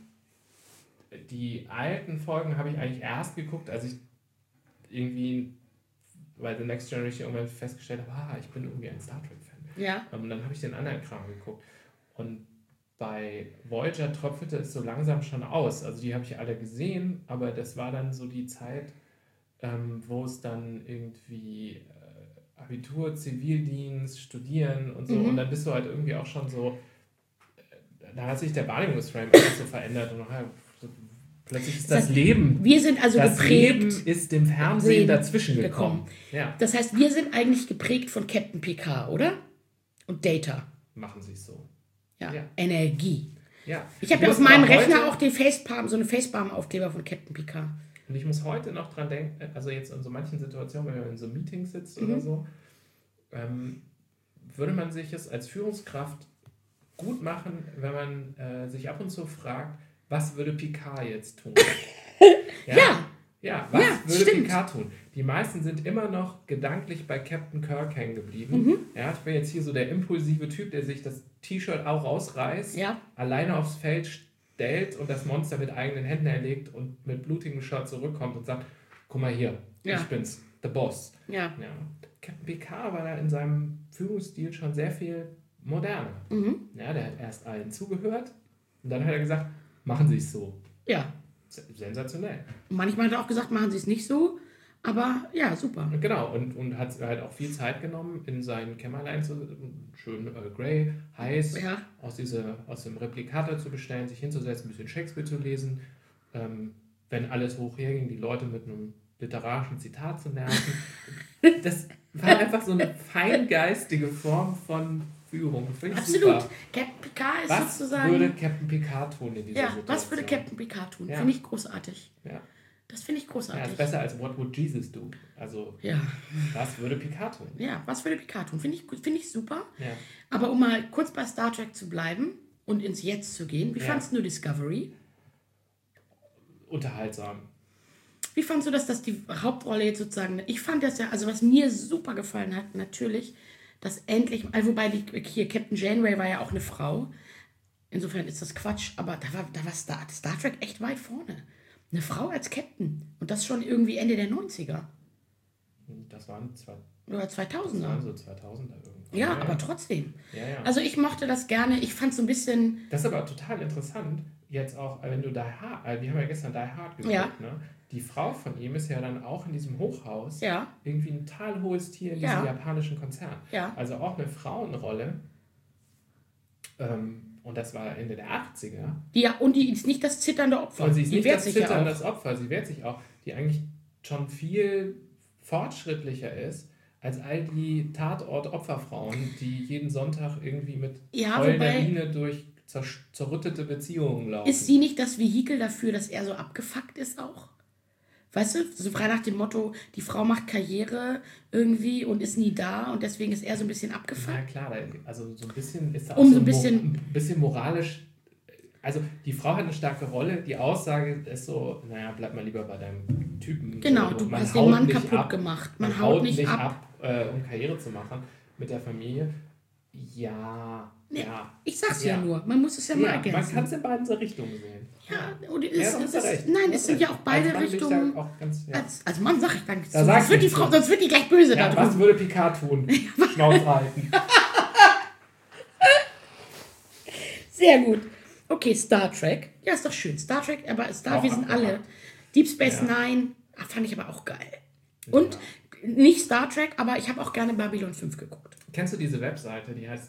Die alten Folgen habe ich eigentlich erst geguckt, als ich irgendwie bei The Next Generation irgendwann festgestellt habe, ich bin irgendwie ein Star Trek-Fan. Ja. Und dann habe ich den anderen Kram geguckt. Und bei Voyager tröpfelte es so langsam schon aus. Also die habe ich alle gesehen, aber das war dann so die Zeit, wo es dann irgendwie Abitur, Zivildienst, Studieren und so. Und dann bist du halt irgendwie auch schon so, da hat sich der Wahrnehmungsframe alles so verändert und plötzlich ist das Leben. Wir sind also das geprägt. Leben ist dem Fernsehen dazwischen gekommen. Ja. Das heißt, wir sind eigentlich geprägt von Captain Picard, oder? Und Data. Machen sie es so. Ja. Ja. Energie. Ja. Ich habe ja auf meinem Rechner auch den Facepalm, so eine Facepalm-Aufkleber von Captain Picard. Und ich muss heute noch dran denken, also jetzt in so manchen Situationen, wenn man in so Meetings sitzt oder so, würde man sich es als Führungskraft gut machen, wenn man sich ab und zu fragt, was würde Picard jetzt tun? Ja, was würde stimmt. Picard tun? Die meisten sind immer noch gedanklich bei Captain Kirk hängen geblieben. Ja, ich bin jetzt hier so der impulsive Typ, der sich das T-Shirt auch rausreißt, alleine aufs Feld stellt und das Monster mit eigenen Händen erlegt und mit blutigem Shirt zurückkommt und sagt, guck mal hier, ich bin's, the boss. Ja. Captain Picard war da in seinem Führungsstil schon sehr viel moderner. Ja, der hat erst allen zugehört und dann hat er gesagt, machen Sie es so. Ja. Sensationell. Manchmal hat er auch gesagt, machen Sie es nicht so, aber ja, super. Genau, und hat halt auch viel Zeit genommen, in sein Kämmerlein schön Grey, heiß, aus dem Replikator zu bestellen, sich hinzusetzen, ein bisschen Shakespeare zu lesen, wenn alles hoch herging, die Leute mit einem literarischen Zitat zu nerven. Das war einfach so eine feingeistige Form von Führung. Absolut. Super. Captain Picard ist was sozusagen... Was würde Captain Picard tun in dieser Situation? Was würde Captain Picard tun? Finde ich großartig. Ja. Das finde ich großartig. Ja, ist besser als What would Jesus do? Also, was würde Picard tun? Ja, was würde Picard tun? Finde ich super. Ja. Aber um mal kurz bei Star Trek zu bleiben und ins Jetzt zu gehen, wie fandst du Discovery? Unterhaltsam. Wie fandst du dass die Hauptrolle jetzt sozusagen... Ich fand das ja, also was mir super gefallen hat, natürlich, dass endlich... wobei hier Captain Janeway war ja auch eine Frau. Insofern ist das Quatsch, aber da war Star Trek echt weit vorne. Eine Frau als Captain. Und das schon irgendwie Ende der 90er. Das waren oder 2000er. Das waren so 2000er irgendwie. Ja, aber trotzdem. Ja. Also ich mochte das gerne. Ich fand es so ein bisschen... Das ist aber total interessant. Jetzt auch, wenn du Die Hard... wir haben ja gestern Die Hard geguckt, ne? Die Frau von ihm ist ja dann auch in diesem Hochhaus irgendwie ein total hohes Tier in diesem japanischen Konzern. Ja. Also auch eine Frauenrolle. Und das war Ende der 80er. Und die ist nicht das zitternde Opfer. Und sie ist die nicht wehrt das sich zitternde Opfer, sie wehrt sich auch. Die eigentlich schon viel fortschrittlicher ist als all die Tatort-Opferfrauen, die jeden Sonntag irgendwie mit Ja, heulender wobei- Miene durch zerrüttete Beziehungen laufen. Ist sie nicht das Vehikel dafür, dass er so abgefuckt ist auch? Weißt du, so frei nach dem Motto, die Frau macht Karriere irgendwie und ist nie da und deswegen ist er so ein bisschen abgefuckt. Na klar, also so ein bisschen ist da Um auch so ein ein bisschen moralisch. Also die Frau hat eine starke Rolle, die Aussage ist so, naja, bleib mal lieber bei deinem Typen. Genau, So, du man hast den haut Mann nicht kaputt ab, gemacht. Man haut nicht ab, um Karriere zu machen mit der Familie. Ja, Nee, ja. ich sag's ja nur, man muss es ja mal Ja, man ergänzen. kann es in beiden Richtungen sehen. Ja, und Ja, da hast du recht. nein, Du es hast sind ja recht. auch beide Als Mann bin ich Richtungen. da auch ganz, ja. Als Mann sag ich danke. Da sagst Sonst wird du die Frau, sonst wird die gleich böse Ja, da was drüben. würde Picard tun? Schnauze halten. Sehr gut. Okay, Star Trek. Ja, ist doch schön. Star Trek, aber Auch wir sind alle. abgehakt. Deep Space Ja. Nine, fand ich aber auch geil. Und nicht Star Trek, aber ich habe auch gerne Babylon 5 geguckt. Kennst du diese Webseite, die heißt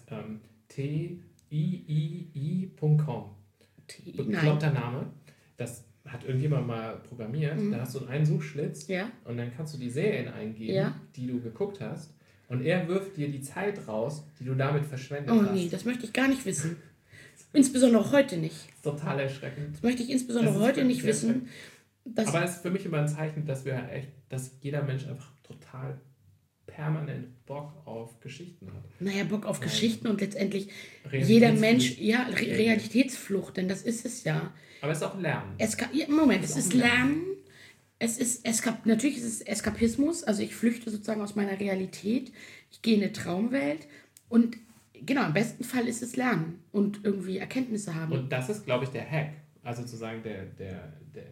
tiii.com? Nein. Bekloppter Name. Das hat irgendjemand mal programmiert. Da hast du einen Suchschlitz Ja. und dann kannst du die Serien eingeben, Ja. die du geguckt hast. Und er wirft dir die Zeit raus, die du damit verschwendet Oh hast. nee, das möchte ich gar nicht wissen. Insbesondere heute nicht. Das ist total erschreckend. Das möchte ich insbesondere Das ist heute wirklich nicht sehr wissen. Dass Aber es ist für mich immer ein Zeichen, dass jeder Mensch einfach total permanent Bock auf Geschichten hat. naja, Bock auf Geschichten und letztendlich Realitätsflucht. jeder Mensch, ja, Realitätsflucht, denn das ist es ja. Aber es ist auch Lernen. Moment, Das es ist ist auch ein Lernen, natürlich ist es Eskapismus, also ich flüchte sozusagen aus meiner Realität, ich gehe in eine Traumwelt und genau, im besten Fall ist es Lernen und irgendwie Erkenntnisse haben. Und das ist, glaube ich, der Hack. Also sozusagen der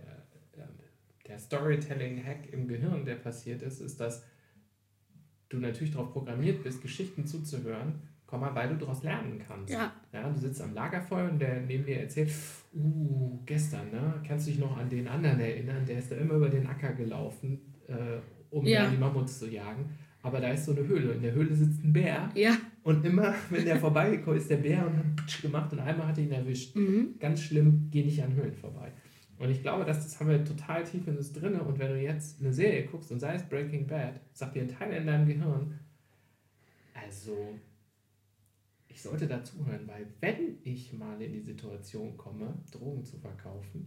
Storytelling-Hack im Gehirn, der passiert ist, dass du natürlich darauf programmiert bist, Geschichten zuzuhören, weil du daraus lernen kannst. Ja. Du sitzt am Lagerfeuer und der neben dir erzählt, gestern, ne, kannst du dich noch an den anderen erinnern, der ist da immer über den Acker gelaufen, um Ja. da die Mammuts zu jagen. Aber da ist so eine Höhle. In der Höhle sitzt ein Bär. Ja, Und immer, wenn der vorbeigekommen ist, der Bär und hat Pitsch gemacht und einmal hat er ihn erwischt. Ganz schlimm, geh nicht an Höhlen vorbei. Und ich glaube, das haben wir total tief in uns drin. Und wenn du jetzt eine Serie guckst und sei es Breaking Bad, sagt dir ein Teil in deinem Gehirn, also ich sollte dazuhören, weil wenn ich mal in die Situation komme, Drogen zu verkaufen,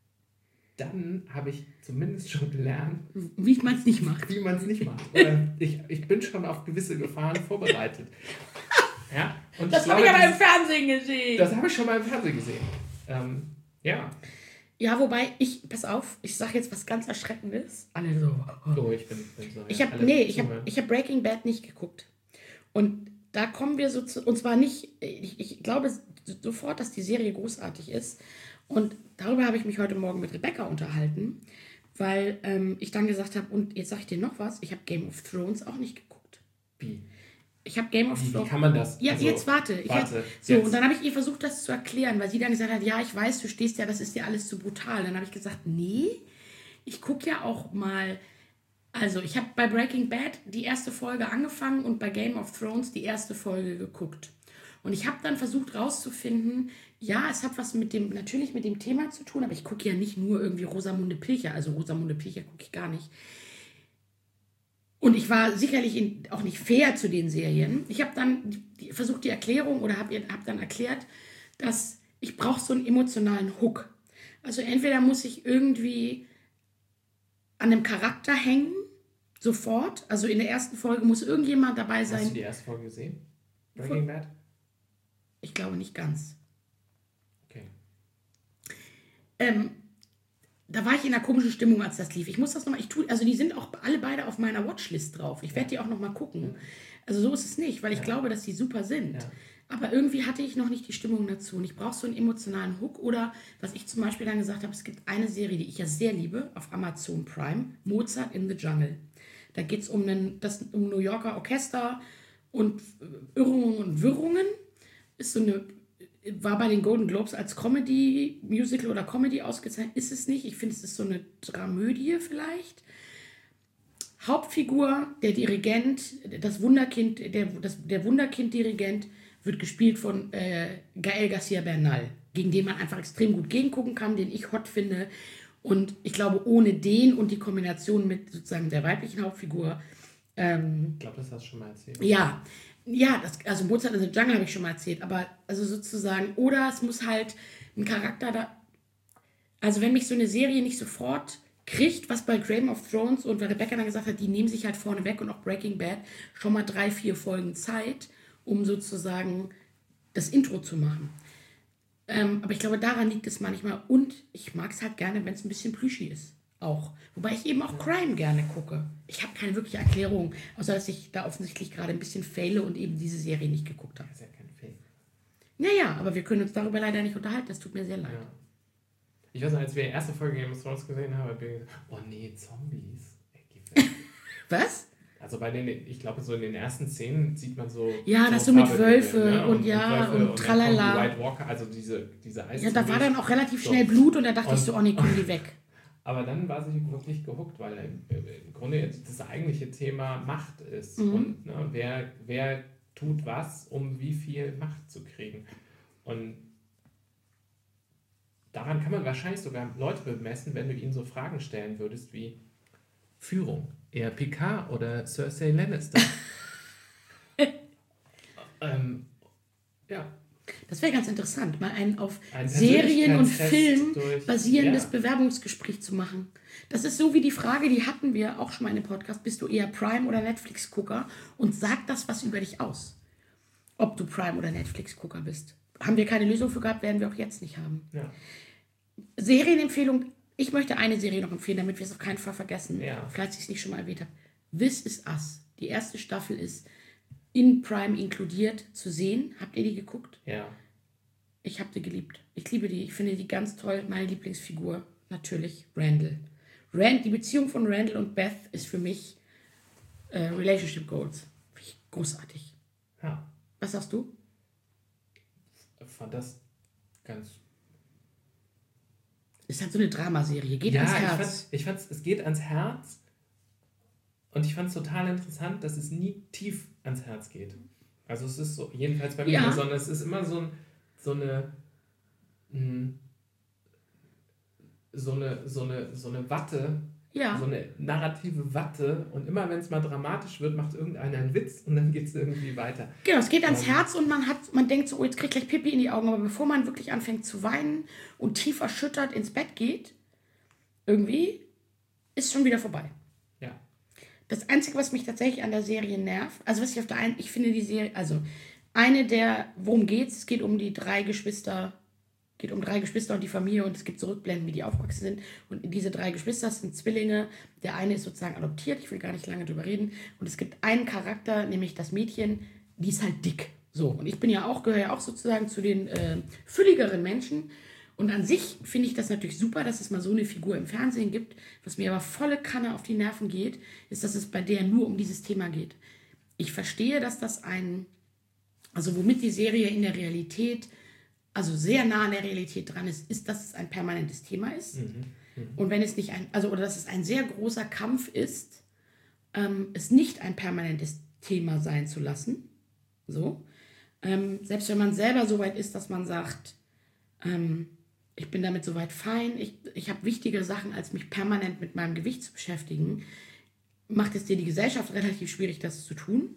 dann habe ich zumindest schon gelernt, wie man es nicht macht. wie man es nicht macht. Oder ich bin schon auf gewisse Gefahren vorbereitet. Ja? Und Das ich habe ich glaube, aber im Fernsehen gesehen. das habe ich schon mal im Fernsehen gesehen. Ja. Ja, wobei, pass auf, ich sage jetzt was ganz Erschreckendes. Alle so. Oh, ich bin so. Ich ja, habe alle ich zuhören. hab Breaking Bad nicht geguckt. Und da kommen wir so zu, und zwar nicht, ich glaube sofort, dass die Serie großartig ist. Und darüber habe ich mich heute Morgen mit Rebecca unterhalten, weil ich dann gesagt habe, und jetzt sage ich dir noch was, ich habe Game of Thrones auch nicht geguckt. Wie? Ich habe Game of Wie Thrones... kann man das? Ja, Also, jetzt warte. jetzt. Und dann habe ich ihr versucht, das zu erklären, weil sie dann gesagt hat, ja, ich weiß, du stehst ja, das ist dir alles zu brutal. Dann habe ich gesagt, nee, ich gucke ja auch mal... Also, ich habe bei Breaking Bad die erste Folge angefangen und bei Game of Thrones die erste Folge geguckt. Und ich habe dann versucht rauszufinden, ja, es hat was natürlich mit dem Thema zu tun, aber ich gucke ja nicht nur irgendwie Rosamunde Pilcher, also Rosamunde Pilcher gucke ich gar nicht. Und ich war sicherlich auch nicht fair zu den Serien. Ich habe dann versucht die Erklärung oder habe dann erklärt, dass ich brauche so einen emotionalen Hook. Also entweder muss ich irgendwie an einem Charakter hängen, sofort. Also in der ersten Folge muss irgendjemand dabei sein. Hast du die erste Folge gesehen? Breaking Bad? Ich glaube nicht ganz. Okay. Da war ich in einer komischen Stimmung, als das lief. Ich muss das nochmal, also die sind auch alle beide auf meiner Watchlist drauf. Ich werde die auch nochmal gucken. Also so ist es nicht, weil ich glaube, dass die super sind. Ja. Aber irgendwie hatte ich noch nicht die Stimmung dazu. Und ich brauche so einen emotionalen Hook. Oder was ich zum Beispiel dann gesagt habe, es gibt eine Serie, die ich ja sehr liebe, auf Amazon Prime, Mozart in the Jungle. Da geht es um New Yorker Orchester und Irrungen und Wirrungen. War bei den Golden Globes als Comedy, Musical oder Comedy ausgezeichnet. Ist es nicht. Ich finde, es ist so eine Dramödie vielleicht. Hauptfigur, der Dirigent, das Wunderkind, der Wunderkind-Dirigent wird gespielt von Gael García Bernal, gegen den man einfach extrem gut gegengucken kann, den ich hot finde. Und ich glaube, ohne den und die Kombination mit sozusagen der weiblichen Hauptfigur Ich glaube, das hast du schon mal erzählt. Ja, also Mozart in the Jungle habe ich schon mal erzählt, aber also sozusagen, oder es muss halt ein Charakter da, also wenn mich so eine Serie nicht sofort kriegt, was bei Game of Thrones und weil Rebecca dann gesagt hat, die nehmen sich halt vorne weg und auch Breaking Bad schon mal 3-4 Folgen Zeit, um sozusagen das Intro zu machen. Aber ich glaube, daran liegt es manchmal und ich mag es halt gerne, wenn es ein bisschen plüschig ist. Auch. Wobei ich eben auch Crime gerne gucke. Ich habe keine wirkliche Erklärung, außer dass ich da offensichtlich gerade ein bisschen faile und eben diese Serie nicht geguckt habe. Das ist ja kein Fail. Naja, aber wir können uns darüber leider nicht unterhalten. Das tut mir sehr leid. Ja. Ich weiß noch, als wir die erste Folge Game of Thrones gesehen haben, habe ich gesagt, oh nee, Zombies. Was? Also ich glaube, so in den ersten Szenen sieht man so... Ja, so das so mit Fabelwelten, Wölfe ne? und ja Wölfe und tralala. White Walker, also diese Eis. Ja, da war dann auch relativ schnell Blut und da dachte ich so, oh nee, kommen die weg. Aber dann war sie wirklich gehuckt, weil im Grunde das eigentliche Thema Macht ist. Mhm. Und ne, wer tut was, um wie viel Macht zu kriegen. Und daran kann man wahrscheinlich sogar Leute bemessen, wenn du ihnen so Fragen stellen würdest wie Führung. Eher Picard oder Cersei Lannister? Ja. Das wäre ganz interessant, mal ein auf Serien und Film basierendes Bewerbungsgespräch zu machen. Das ist so wie die Frage, die hatten wir auch schon mal in dem Podcast, bist du eher Prime- oder Netflix-Gucker? Und sagt das was über dich aus, ob du Prime- oder Netflix-Gucker bist. Haben wir keine Lösung für gehabt, werden wir auch jetzt nicht haben. Ja. Serienempfehlung, ich möchte eine Serie noch empfehlen, damit wir es auf keinen Fall vergessen, falls ich es nicht schon mal erwähnt habe. This Is Us. Die erste Staffel ist in Prime inkludiert zu sehen. Habt ihr die geguckt? Ja. Ich habe die geliebt. Ich liebe die. Ich finde die ganz toll. Meine Lieblingsfigur, natürlich, Randall. Die Beziehung von Randall und Beth ist für mich Relationship Goals. Finde ich großartig. Ja. Was sagst du? Ich fand das ganz... Ist halt so eine Dramaserie. Geht ans Herz. Ich fand es geht ans Herz. Und ich fand es total interessant, dass es nie tief ans Herz geht. Also es ist so, jedenfalls bei mir, sondern es ist immer so eine Watte, so eine narrative Watte und immer wenn es mal dramatisch wird, macht irgendeiner einen Witz und dann geht es irgendwie weiter. Genau, es geht ans Herz und man denkt so, oh, jetzt kriegt gleich Pipi in die Augen, aber bevor man wirklich anfängt zu weinen und tief erschüttert ins Bett geht, irgendwie ist schon wieder vorbei. Ja. Das Einzige, was mich tatsächlich an der Serie nervt, also was ich finde die Serie, also worum geht's? Es geht um die drei Geschwister und die Familie und es gibt so Rückblenden, wie die aufgewachsen sind. Und diese 3 Geschwister sind Zwillinge. Der eine ist sozusagen adoptiert, ich will gar nicht lange drüber reden. Und es gibt einen Charakter, nämlich das Mädchen, die ist halt dick. So, und ich gehöre ja auch sozusagen zu den fülligeren Menschen. Und an sich finde ich das natürlich super, dass es mal so eine Figur im Fernsehen gibt. Was mir aber volle Kanne auf die Nerven geht, ist, dass es bei der nur um dieses Thema geht. Ich verstehe, dass das womit die Serie in der Realität, also sehr nah an der Realität dran ist, dass es ein permanentes Thema ist. Und wenn es nicht oder dass es ein sehr großer Kampf ist, es nicht ein permanentes Thema sein zu lassen. So. Selbst wenn man selber so weit ist, dass man sagt, ich bin damit soweit fein, ich habe wichtige Sachen, als mich permanent mit meinem Gewicht zu beschäftigen, macht es dir die Gesellschaft relativ schwierig, das zu tun.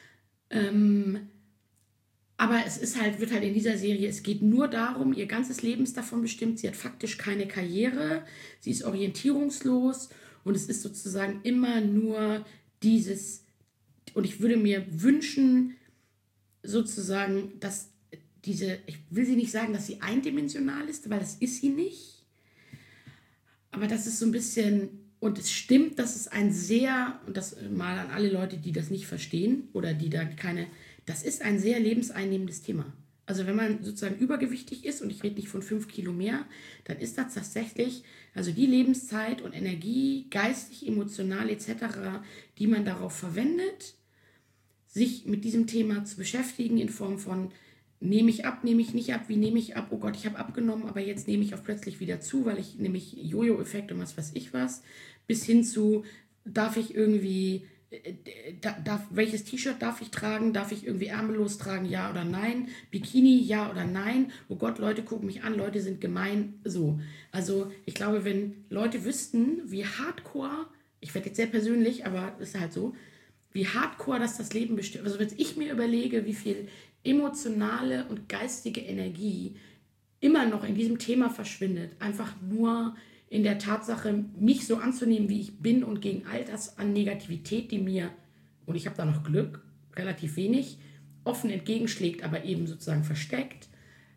Aber wird halt in dieser Serie, es geht nur darum, ihr ganzes Leben ist davon bestimmt, sie hat faktisch keine Karriere, sie ist orientierungslos und es ist sozusagen immer nur dieses, und ich würde mir wünschen, sozusagen, dass ich will sie nicht sagen, dass sie eindimensional ist, weil das ist sie nicht, aber das ist so ein bisschen, und es stimmt, dass es und das mal an alle Leute, die das nicht verstehen oder die da das ist ein sehr lebenseinnehmendes Thema. Also wenn man sozusagen übergewichtig ist, und ich rede nicht von 5 Kilo mehr, dann ist das tatsächlich, also die Lebenszeit und Energie, geistig, emotional etc., die man darauf verwendet, sich mit diesem Thema zu beschäftigen in Form von, nehme ich ab, nehme ich nicht ab, wie nehme ich ab, oh Gott, ich habe abgenommen, aber jetzt nehme ich auch plötzlich wieder zu, weil ich nämlich Jojo-Effekt und was weiß ich was, bis hin zu, darf ich irgendwie... welches T-Shirt darf ich tragen? Darf ich irgendwie ärmellos tragen? Ja oder nein? Bikini? Ja oder nein? Oh Gott, Leute gucken mich an, Leute sind gemein. So. Also ich glaube, wenn Leute wüssten, wie hardcore, ich werde jetzt sehr persönlich, aber ist halt so, wie hardcore das Leben bestimmt. Also wenn ich mir überlege, wie viel emotionale und geistige Energie immer noch in diesem Thema verschwindet, einfach nur in der Tatsache, mich so anzunehmen, wie ich bin und gegen all das an Negativität, die mir, und ich habe da noch Glück, relativ wenig, offen entgegenschlägt, aber eben sozusagen versteckt.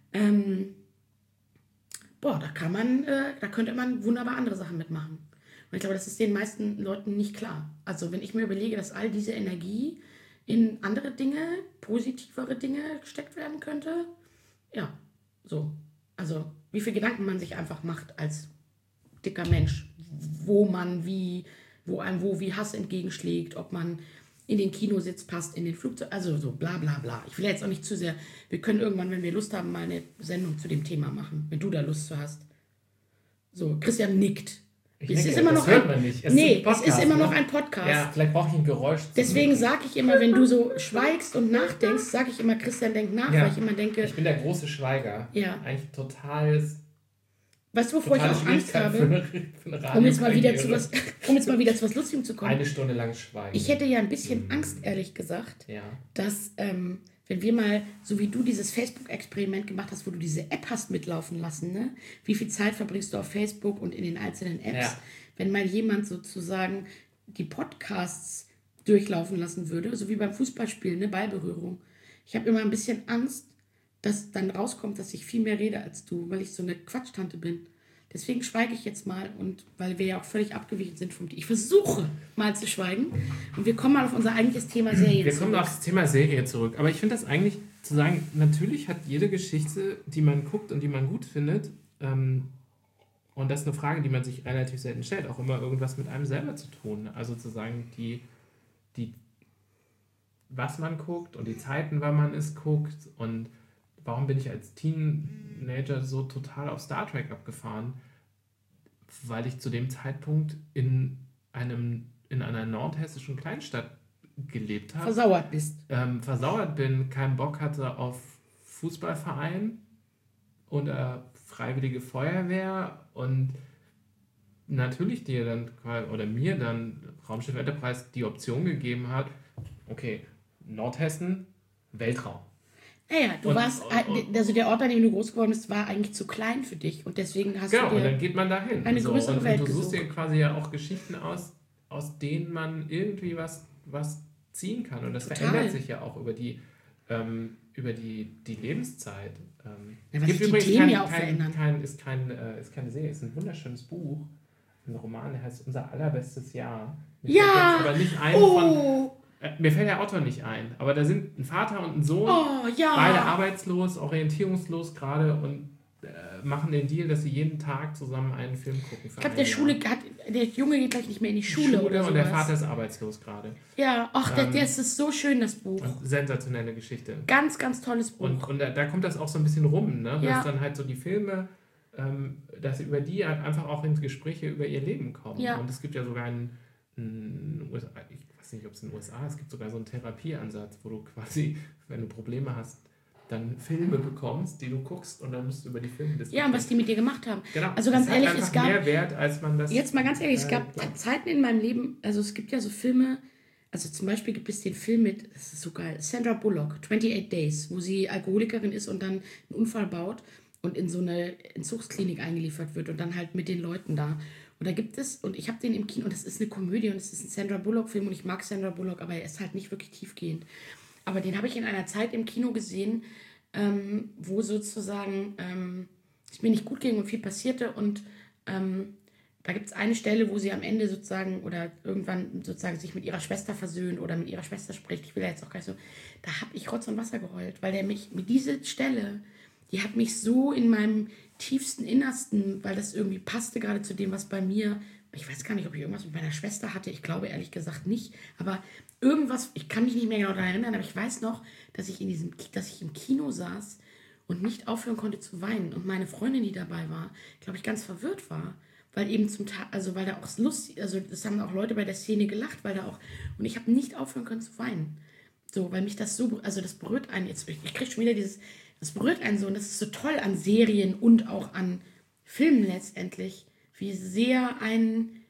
Da könnte man wunderbar andere Sachen mitmachen. Und ich glaube, das ist den meisten Leuten nicht klar. Also wenn ich mir überlege, dass all diese Energie in andere Dinge, positivere Dinge gesteckt werden könnte, ja, so. Also wie viel Gedanken man sich einfach macht als dicker Mensch, wo wie Hass entgegenschlägt, ob man in den Kinositz passt, in den Flugzeug, also so bla bla bla. Ich will jetzt auch nicht zu sehr, wir können irgendwann, wenn wir Lust haben, mal eine Sendung zu dem Thema machen, wenn du da Lust zu hast. So, Christian nickt. Es ist immer noch ein Podcast. Ja, vielleicht brauche ich ein Geräusch. Deswegen sage ich immer, wenn du so schweigst und nachdenkst, sage ich immer, Christian denkt nach, weil ich immer denke... Ich bin der große Schweiger. Ja. Eigentlich total... Weißt du, wovor ich auch Angst habe? Um jetzt mal wieder zu was Lustigem zu kommen. Eine Stunde lang schweigen. Ich hätte ja ein bisschen Angst, ehrlich gesagt, dass, wenn wir mal, so wie du dieses Facebook-Experiment gemacht hast, wo du diese App hast mitlaufen lassen, ne? Wie viel Zeit verbringst du auf Facebook und in den einzelnen Apps? Ja. Wenn mal jemand sozusagen die Podcasts durchlaufen lassen würde, so wie beim Fußballspielen, ne? Ballberührung. Ich habe immer ein bisschen Angst, dass dann rauskommt, dass ich viel mehr rede als du, weil ich so eine Quatschtante bin. Deswegen schweige ich jetzt mal, und weil wir ja auch völlig abgewichen sind vom... Ich versuche mal zu schweigen, und wir kommen mal auf unser eigentliches Thema Serie zurück. Wir kommen aufs Thema Serie zurück. Aber ich finde das eigentlich zu sagen, natürlich hat jede Geschichte, die man guckt und die man gut findet, und das ist eine Frage, die man sich relativ selten stellt, auch immer irgendwas mit einem selber zu tun. Also zu sagen, was man guckt und die Zeiten, wann man es guckt, und warum bin ich als Teenager so total auf Star Trek abgefahren? Weil ich zu dem Zeitpunkt in einer nordhessischen Kleinstadt gelebt habe. Versauert bist. Versauert bin, keinen Bock hatte auf Fußballverein oder Freiwillige Feuerwehr, und natürlich mir dann Raumschiff Enterprise die Option gegeben hat, okay, Nordhessen, Weltraum. Naja, also der Ort, an dem du groß geworden bist, war eigentlich zu klein für dich, und deswegen hast du dir und dann geht man dahin. Eine größere Welt gesucht. Du suchst dir quasi ja auch Geschichten aus denen man irgendwie was ziehen kann, und das verändert sich ja auch über die Lebenszeit. Was gibt übrigens ist keine Serie, ist ein wunderschönes Buch, ein Roman, der heißt Unser allerbestes Jahr. Mir fällt der Autor nicht ein, aber da sind ein Vater und ein Sohn, beide arbeitslos, orientierungslos gerade, und machen den Deal, dass sie jeden Tag zusammen einen Film gucken. Ich glaube, der Junge geht gleich nicht mehr in die Schule oder und der Vater ist arbeitslos gerade. Ja, das ist so schön, das Buch. Sensationelle Geschichte. Ganz, ganz tolles Buch. Und da kommt das auch so ein bisschen rum, ne? Dass dann halt so die Filme, dass über die halt einfach auch ins Gespräche über ihr Leben kommen. Ja. Und es gibt ja sogar ich weiß nicht, ob es in den USA ist, es gibt sogar so einen Therapieansatz, wo du quasi, wenn du Probleme hast, dann Filme bekommst, die du guckst, und dann musst du über die Filme diskutieren. Ja, und was die mit dir gemacht haben. Genau. Also ganz ehrlich, es gab mehr Wert, als man das... Jetzt mal ganz ehrlich, es gab Zeiten in meinem Leben, also es gibt ja so Filme, also zum Beispiel gibt es den Film mit, das ist so geil, Sandra Bullock, 28 Days, wo sie Alkoholikerin ist und dann einen Unfall baut und in so eine Entzugsklinik eingeliefert wird und dann halt mit den Leuten da. Und da gibt es, und ich habe den im Kino, und das ist eine Komödie und es ist ein Sandra Bullock-Film, und ich mag Sandra Bullock, aber er ist halt nicht wirklich tiefgehend. Aber den habe ich in einer Zeit im Kino gesehen, wo sozusagen es mir nicht gut ging und viel passierte, und da gibt es eine Stelle, wo sie am Ende sozusagen oder irgendwann sozusagen sich mit ihrer Schwester versöhnt oder mit ihrer Schwester spricht. Ich will ja jetzt auch gar nicht so, da habe ich Rotz und Wasser geheult, weil der mich, mit dieser Stelle, die hat mich so in meinem tiefsten Innersten, weil das irgendwie passte gerade zu dem, was bei mir, ich weiß gar nicht, ob ich irgendwas mit meiner Schwester hatte, ich glaube ehrlich gesagt nicht, aber irgendwas, ich kann mich nicht mehr genau daran erinnern, aber ich weiß noch, dass ich im Kino saß und nicht aufhören konnte zu weinen, und meine Freundin, die dabei war, glaube ich, ganz verwirrt war, weil eben weil da auch lustig, also das haben auch Leute bei der Szene gelacht, und ich habe nicht aufhören können zu weinen, so, weil mich das so, also das berührt einen jetzt, ich kriege schon wieder das berührt einen so, und das ist so toll an Serien und auch an Filmen letztendlich, wie sehr einen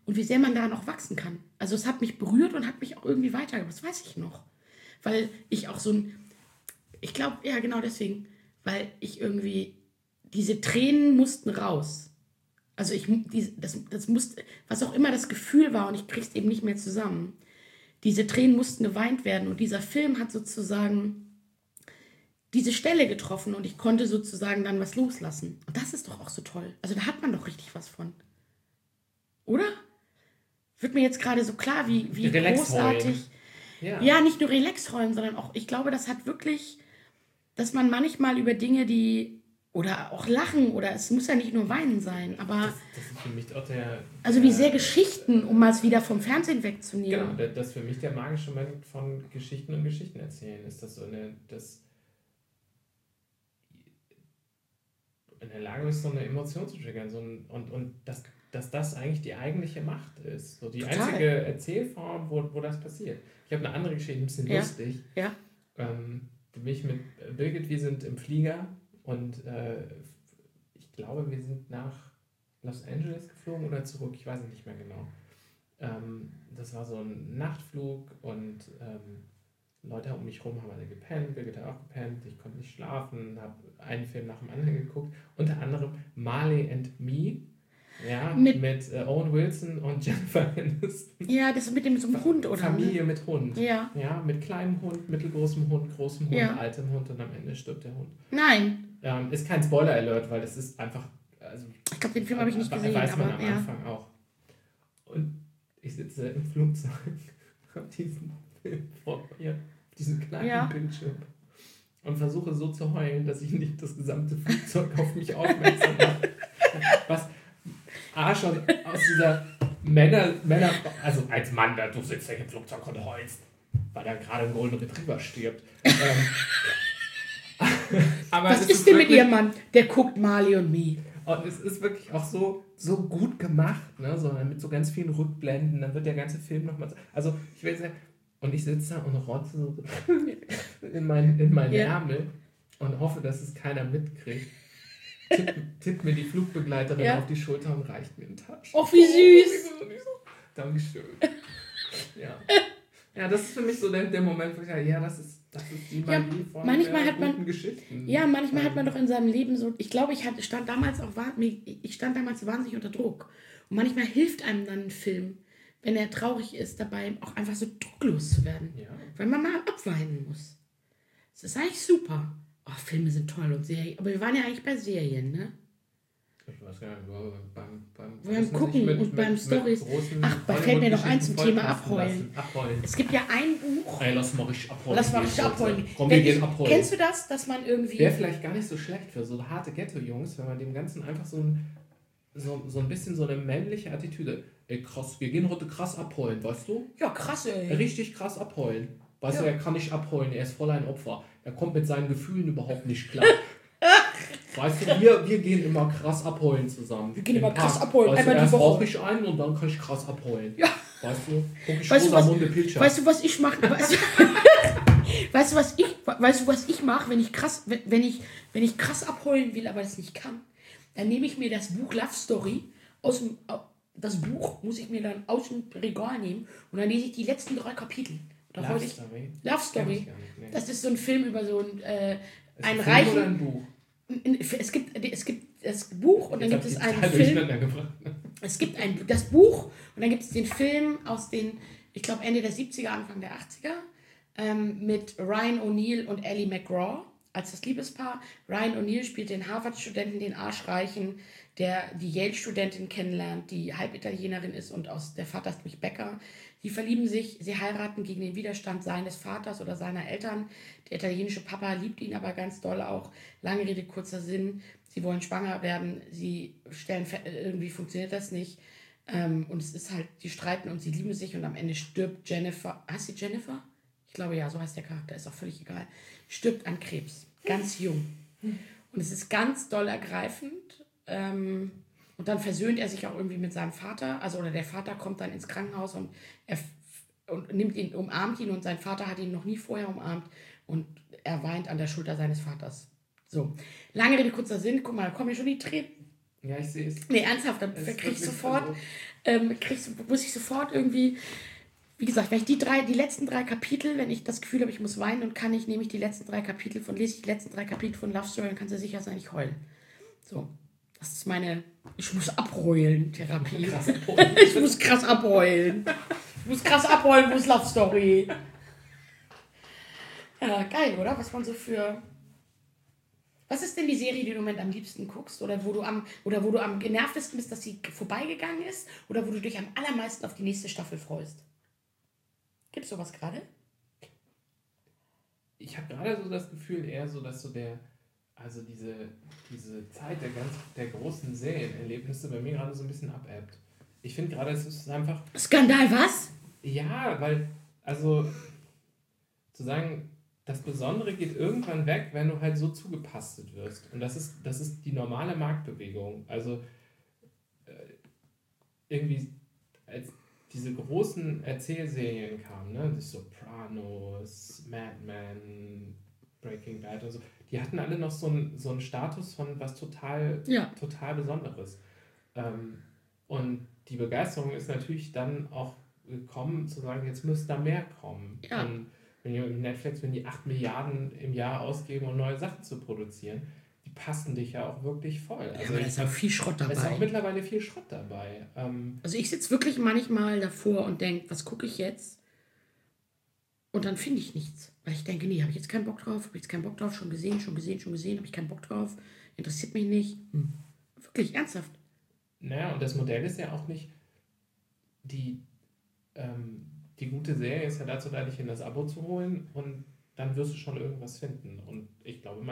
und wie sehr man da noch wachsen kann. Also es hat mich berührt und hat mich auch irgendwie weitergebracht. Das weiß ich noch. Weil ich auch ich glaube, ja genau deswegen, weil ich irgendwie, diese Tränen mussten raus. Also das musste, was auch immer das Gefühl war und ich krieg's eben nicht mehr zusammen. Diese Tränen mussten geweint werden und dieser Film hat sozusagen diese Stelle getroffen und ich konnte sozusagen dann was loslassen. Und das ist doch auch so toll. Also da hat man doch richtig was von. Oder? Wird mir jetzt gerade so klar, wie großartig. Ja, nicht nur Relax-Räumen, sondern auch, ich glaube, das hat wirklich, dass man manchmal über Dinge, oder auch lachen, oder es muss ja nicht nur weinen sein, aber das ist für mich auch also wie sehr Geschichten, um mal es wieder vom Fernsehen wegzunehmen. Genau, das ist für mich der magische Moment von Geschichten und Geschichten erzählen. Ist das so das in der Lage bist, so eine Emotion zu triggern. Und dass das eigentlich die eigentliche Macht ist. So die einzige Erzählform, wo das passiert. Ich habe eine andere Geschichte, ein bisschen lustig. Ja. Für mich mit Birgit, wir sind im Flieger und ich glaube, wir sind nach Los Angeles geflogen oder zurück, ich weiß es nicht mehr genau. Das war so ein Nachtflug und Leute um mich rum haben alle gepennt, Birgit hat auch gepennt, ich konnte nicht schlafen, habe einen Film nach dem anderen geguckt, unter anderem Marley and Me, ja, mit Owen Wilson und Jennifer Aniston. Ja, das ist mit so einem Hund, oder? Familie mit Hund. Ja. Ja, mit kleinem Hund, mittelgroßem Hund, großem Hund, altem Hund und am Ende stirbt der Hund. Nein. Ist kein Spoiler-Alert, weil das ist einfach... Also, ich glaube, den Film habe ich nicht gesehen. Weiß man am Anfang auch. Und ich sitze im Flugzeug, habe diesen Film vor mir, diesen kleinen Bildschirm und versuche so zu heulen, dass ich nicht das gesamte Flugzeug auf mich aufmerksam mache. Was schon aus dieser Männer, also als Mann, du sitzt ja im Flugzeug und heulst, weil da gerade ein Golden Retriever stirbt. Aber was ist denn mit ihrem Mann? Der guckt Marley und Me. Und es ist wirklich auch so gut gemacht, ne? So, mit so ganz vielen Rückblenden, dann wird der ganze Film nochmal... Also ich will sagen, und ich sitze da und rotze so in meinen Ärmel und hoffe, dass es keiner mitkriegt. Tippt mir die Flugbegleiterin auf die Schulter und reicht mir einen Touch. Och, wie süß! Dankeschön. Ja, das ist für mich so der Moment, wo ich sage, das ist die Magie von guten Geschichten. Ja, manchmal hat man doch in seinem Leben so... Ich glaube, ich stand damals wahnsinnig unter Druck. Und manchmal hilft einem dann ein Film, wenn er traurig ist, dabei auch einfach so drucklos zu werden. Ja. Weil man mal abweinen muss. Das ist eigentlich super. Oh, Filme sind toll und Serien. Aber wir waren ja eigentlich bei Serien, ne? Ich weiß gar nicht, beim Gucken und beim Stories. Ach, da fällt mir noch ein zum Thema Abheulen. Es gibt ja ein Buch. Ey, lass mal richtig abheulen. Komm, wir gehen abheulen. Kennst du das, dass man irgendwie... Wäre vielleicht gar nicht so schlecht für so harte Ghetto-Jungs, wenn man dem Ganzen einfach so ein bisschen so eine männliche Attitüde. Ey, krass, wir gehen heute krass abheulen, weißt du? Ja, krass, ey. Richtig krass abheulen. Weißt du, er kann nicht abheulen, er ist voll ein Opfer. Er kommt mit seinen Gefühlen überhaupt nicht klar. Weißt du, wir gehen immer krass abheulen zusammen. Wir gehen immer krass abheulen. Weißt du, erst rauche ich ein und dann kann ich krass abheulen. Ja. Weißt du, guck ich Rosamunde Pilcher. Weißt du, was ich mache? Weißt du, was ich mache, wenn ich krass abheulen will, aber das nicht kann? Dann nehme ich mir das Buch Love Story das Buch muss ich mir dann aus dem Regal nehmen und dann lese ich die letzten 3 Kapitel. Love Story. Das ist so ein Film über so einen reichen... Oder ein Buch? Es gibt das Buch und dann gibt es einen Film. Es gibt das Buch und dann gibt es den Film aus den, ich glaube Ende der 70er, Anfang der 80er mit Ryan O'Neal und Ally McGraw als das Liebespaar. Ryan O'Neal spielt den Harvard-Studenten, den Arschreichen, der die Yale-Studentin kennenlernt, die Halbitalienerin ist und der Vater ist nämlich Bäcker. Die verlieben sich, sie heiraten gegen den Widerstand seines Vaters oder seiner Eltern. Der italienische Papa liebt ihn aber ganz doll auch. Lange Rede, kurzer Sinn. Sie wollen schwanger werden, sie stellen fest, irgendwie funktioniert das nicht. Und es ist halt, die streiten und sie lieben sich und am Ende stirbt Jennifer. Heißt sie Jennifer? Ich glaube ja, so heißt der Charakter, ist auch völlig egal. Stirbt an Krebs, ganz jung. Und es ist ganz doll ergreifend. Und dann versöhnt er sich auch irgendwie mit seinem Vater, oder der Vater kommt dann ins Krankenhaus und umarmt ihn und sein Vater hat ihn noch nie vorher umarmt und er weint an der Schulter seines Vaters. So, lange Rede, kurzer Sinn, guck mal, da kommen ja schon die Tränen. Ja, ich sehe es. Nee, ernsthaft, dann muss ich sofort irgendwie, wie gesagt, wenn ich die letzten 3 Kapitel, wenn ich das Gefühl habe, ich muss weinen, und lese ich die letzten 3 Kapitel von Love Story, dann kannst du sicher sein, ich heule. So, das ist meine, ich muss abheulen Therapie. Ich muss krass abheulen. Wo ist Love Story? Ja, geil, oder? Was ist denn die Serie, die du im Moment am liebsten guckst? Oder wo du am genervtesten bist, dass sie vorbeigegangen ist? Oder wo du dich am allermeisten auf die nächste Staffel freust? Gibt es sowas gerade? Ich habe gerade so das Gefühl, eher so, dass so diese Zeit der großen Serienerlebnisse bei mir gerade so ein bisschen abebbt. Ich finde gerade, es ist einfach... Skandal, was? Ja, weil, also, zu sagen, das Besondere geht irgendwann weg, wenn du halt so zugepastet wirst. Und das ist die normale Marktbewegung. Also, irgendwie, als diese großen Erzählserien kamen, ne, die Sopranos, Mad Men, Breaking Bad und so, die hatten alle noch so einen Status von was total Besonderes. Und die Begeisterung ist natürlich dann auch gekommen, zu sagen, jetzt müsste da mehr kommen. Ja. Und wenn die 8 Milliarden im Jahr ausgeben, um neue Sachen zu produzieren, die passen dich ja auch wirklich voll. Also aber da ist auch viel Schrott dabei. Da ist auch mittlerweile viel Schrott dabei. Also ich sitze wirklich manchmal davor und denke, was gucke ich jetzt? Und dann finde ich nichts. Weil ich denke, nee, habe ich jetzt keinen Bock drauf, schon gesehen, habe ich keinen Bock drauf, interessiert mich nicht. Wirklich, ernsthaft. Naja, und das Modell ist ja auch nicht, die gute Serie ist ja dazu da, dich in das Abo zu holen, und dann wirst du schon irgendwas finden. Und ich glaube,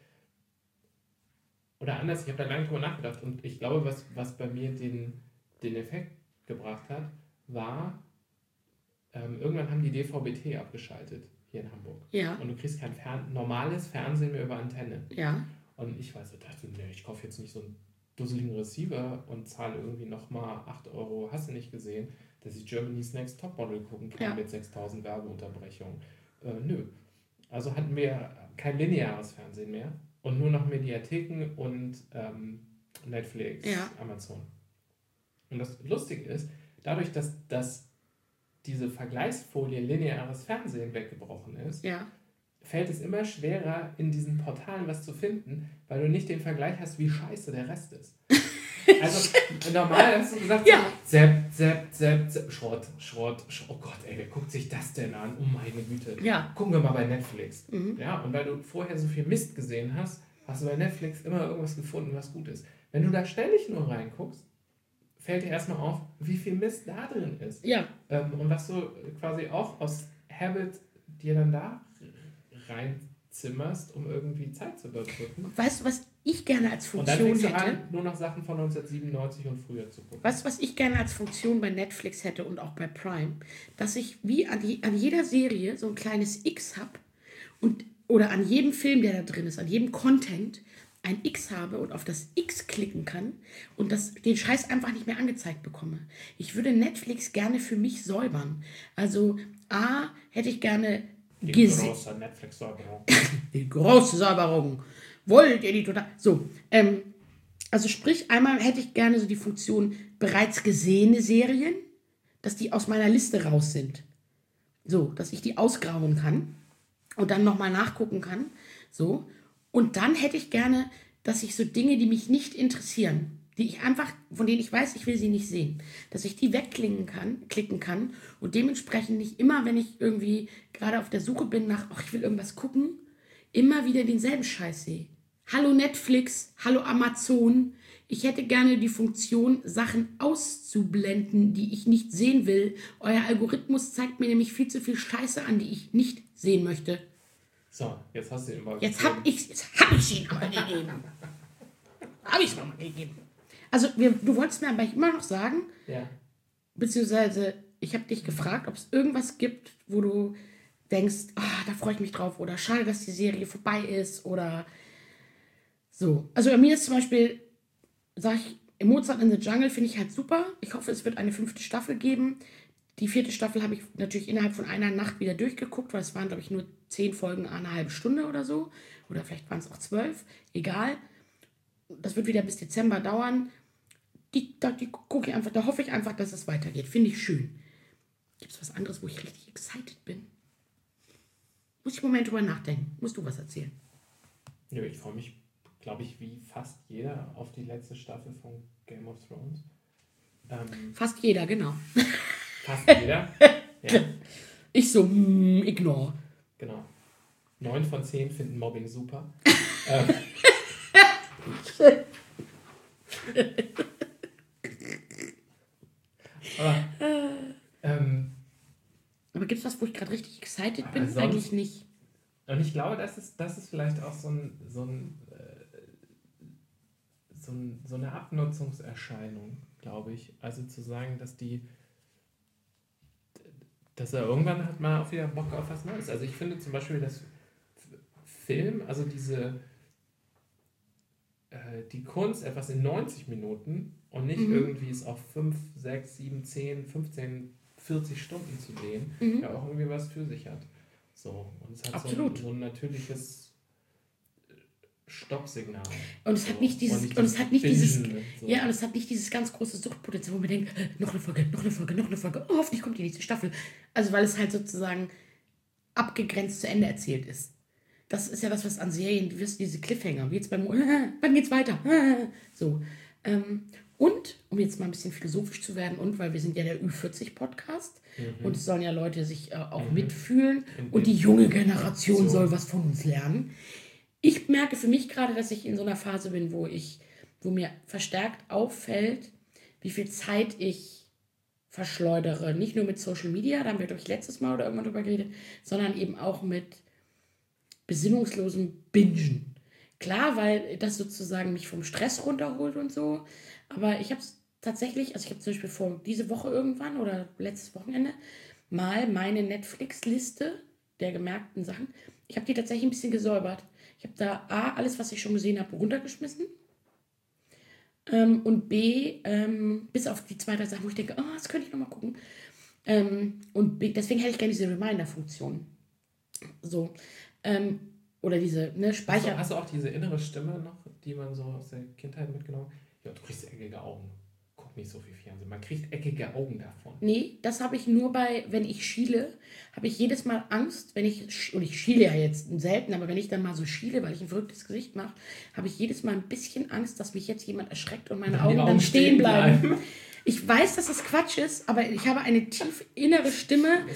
oder anders, ich habe da lange drüber nachgedacht, und ich glaube, was bei mir den Effekt gebracht hat, war, irgendwann haben die DVB-T abgeschaltet hier in Hamburg. Ja. Und du kriegst kein normales Fernsehen mehr über Antenne. Ja. Und ich dachte, nee, ich kaufe jetzt nicht so einen dusseligen Receiver und zahle irgendwie nochmal 8 €, hast du nicht gesehen, dass ich Germany's Next Topmodel gucken kann mit 6.000 Werbeunterbrechungen. Nö. Also hatten wir kein lineares Fernsehen mehr und nur noch Mediatheken und Netflix, Amazon. Und das Lustige ist, dadurch, dass diese Vergleichsfolie lineares Fernsehen weggebrochen ist, fällt es immer schwerer, in diesen Portalen was zu finden, weil du nicht den Vergleich hast, wie scheiße der Rest ist. Also normal hast du gesagt, Sepp, Schrott. Oh Gott, ey, wer guckt sich das denn an? Oh meine Güte. Ja. Gucken wir mal bei Netflix. Ja, und weil du vorher so viel Mist gesehen hast, hast du bei Netflix immer irgendwas gefunden, was gut ist. Wenn du da ständig nur reinguckst, fällt dir erstmal auf, wie viel Mist da drin ist. Ja. Und was du quasi auch aus Habit dir dann da reinzimmerst, um irgendwie Zeit zu überbrücken. Weißt du, was ich gerne als Funktion hätte? Und dann hätte? fängst du an, nur noch Sachen von 1997 und früher zu gucken. Weißt du, was ich gerne als Funktion bei Netflix hätte und auch bei Prime? Dass ich wie an jeder Serie so ein kleines X habe oder an jedem Film, der da drin ist, an jedem Content ein X habe und auf das X klicken kann und den Scheiß einfach nicht mehr angezeigt bekomme. Ich würde Netflix gerne für mich säubern. Also hätte ich gerne die große Netflix-Säuberung. Die große Säuberung. Wollt ihr die total... So, also sprich, einmal hätte ich gerne so die Funktion bereits gesehene Serien, dass die aus meiner Liste raus sind. So, dass ich die ausgrauen kann und dann nochmal nachgucken kann. So. Und dann hätte ich gerne, dass ich so Dinge, die mich nicht interessieren, von denen ich weiß, ich will sie nicht sehen, dass ich die wegklicken kann und dementsprechend nicht immer, wenn ich irgendwie gerade auf der Suche bin nach, ich will irgendwas gucken, immer wieder denselben Scheiß sehe. Hallo Netflix, hallo Amazon. Ich hätte gerne die Funktion, Sachen auszublenden, die ich nicht sehen will. Euer Algorithmus zeigt mir nämlich viel zu viel Scheiße an, die ich nicht sehen möchte. So, jetzt hast du ihn mal Jetzt hab ich ihn aber gegeben. Habe ich es nochmal gegeben. Also, du wolltest mir aber immer noch sagen, beziehungsweise ich habe dich gefragt, ob es irgendwas gibt, wo du denkst, da freue ich mich drauf, oder schade, dass die Serie vorbei ist, oder so. Also bei mir ist zum Beispiel, sage ich, Mozart in the Jungle finde ich halt super. Ich hoffe, es wird eine 5. Staffel geben. Die 4. Staffel habe ich natürlich innerhalb von einer Nacht wieder durchgeguckt, weil es waren, glaube ich, nur 10 Folgen, eine halbe Stunde oder so. Oder vielleicht waren es auch 12. Egal. das wird wieder bis Dezember dauern. Die gucke ich einfach, da hoffe ich einfach, dass es weitergeht. Finde ich schön. Gibt es was anderes, wo ich richtig excited bin? Muss ich einen Moment drüber nachdenken. Musst du was erzählen? Nö, ich freue mich, glaube ich, wie fast jeder auf die letzte Staffel von Game of Thrones. Fast jeder, genau. Fast jeder? Ja. Ich so, ignore. Genau. 9 von 10 finden Mobbing super. Aber gibt es was, wo ich gerade richtig excited bin? Sonst, eigentlich nicht. Und ich glaube, das ist vielleicht auch so eine Abnutzungserscheinung, glaube ich. Also zu sagen, dass er irgendwann hat mal auch wieder Bock auf was Neues. Also ich finde zum Beispiel, dass Film, also die Kunst, etwas in 90 Minuten und nicht irgendwie es auf 5, 6, 7, 10, 15, 40 Stunden zu drehen, ja auch irgendwie was für sich hat. So, und es hat so ein natürliches Stoppsignal. Und es hat nicht dieses, und es hat nicht dieses ganz große Suchtpotenzial, wo man denkt, noch eine Folge, oh, hoffentlich kommt die nächste Staffel. Also weil es halt sozusagen abgegrenzt zu Ende erzählt ist. Das ist ja das, was an Serien, diese Cliffhanger, wie jetzt wann geht's weiter? So. Und, um jetzt mal ein bisschen philosophisch zu werden, und weil wir sind ja der Ü40-Podcast und es sollen ja Leute sich auch mitfühlen und die junge Generation soll was von uns lernen. Ich merke für mich gerade, dass ich in so einer Phase bin, wo mir verstärkt auffällt, wie viel Zeit ich verschleudere. Nicht nur mit Social Media, da haben wir, glaube ich, letztes Mal oder irgendwann drüber geredet, sondern eben auch mit besinnungslosem Bingen. Klar, weil das sozusagen mich vom Stress runterholt und so, aber ich habe es tatsächlich, also ich habe zum Beispiel diese Woche irgendwann oder letztes Wochenende mal meine Netflix-Liste der gemerkten Sachen, ich habe die tatsächlich ein bisschen gesäubert. Ich habe da A, alles, was ich schon gesehen habe, runtergeschmissen und B, bis auf die 2, 3 Sachen, wo ich denke, das könnte ich nochmal gucken. Und B, deswegen hätte ich gerne diese Reminder-Funktion. So, oder diese Speicher. Hast du auch diese innere Stimme noch, die man so aus der Kindheit mitgenommen hat? Ja, du kriegst eckige Augen. Guck nicht so viel Fernsehen. Man kriegt eckige Augen davon. Nee, das habe ich nur wenn ich schiele, habe ich jedes Mal Angst, und ich schiele ja jetzt selten, aber wenn ich dann mal so schiele, weil ich ein verrücktes Gesicht mache, habe ich jedes Mal ein bisschen Angst, dass mich jetzt jemand erschreckt und meine Augen dann stehen bleiben. Ich weiß, dass das Quatsch ist, aber ich habe eine tiefe innere Stimme,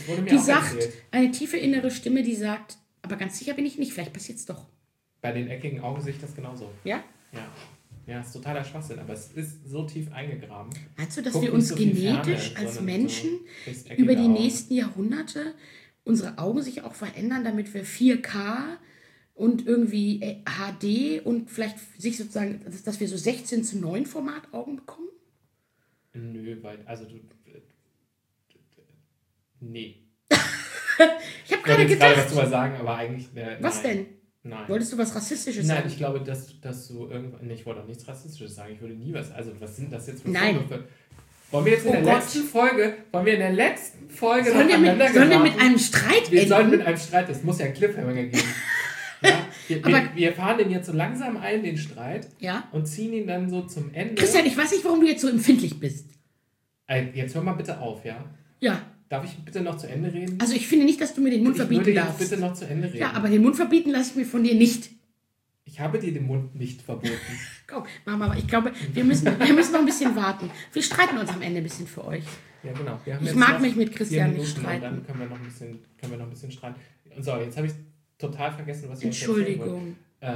die sagt, aber ganz sicher bin ich nicht, vielleicht passiert es doch. Bei den eckigen Augen sehe ich das genauso. Ja? Ja, ist totaler Schwachsinn, aber es ist so tief eingegraben. Meinst du, dass wir uns genetisch als Menschen über die nächsten Jahrhunderte unsere Augen sich auch verändern, damit wir 4K und irgendwie HD und vielleicht sich sozusagen, dass wir so 16:9 Format Augen bekommen? Nö, nee. Ich habe gerade gedacht. was drüber sagen, aber eigentlich. Was nein. denn? Nein. Wolltest du was Rassistisches sagen? Nein, ich glaube, dass du irgendwann. Nee, ich wollte auch nichts Rassistisches sagen. Ich würde nie was. Also, was sind das jetzt für Nein. Vorwürfe? Wollen wir jetzt in der letzten Folge. Sollen wir mit einem Streit enden? Wir sollen mit einem Streit. Es muss ja einen Cliffhanger geben. Ja, wir fahren den jetzt so langsam ein, den Streit. Ja. Und ziehen ihn dann so zum Ende. Christian, ich weiß nicht, warum du jetzt so empfindlich bist. Jetzt hör mal bitte auf, ja? Ja. Darf ich bitte noch zu Ende reden? Also ich finde nicht, dass du mir den Mund verbieten darfst. Bitte noch zu Ende reden. Ja, aber den Mund verbieten lasse ich mir von dir nicht. Ich habe dir den Mund nicht verboten. Komm, Mama, ich glaube, wir müssen noch ein bisschen warten. Wir streiten uns am Ende ein bisschen für euch. Ja, genau. Ich mag mich mit Christian nicht streiten. Und dann können wir noch ein bisschen streiten. Und so, jetzt habe ich total vergessen, was ich Entschuldigung.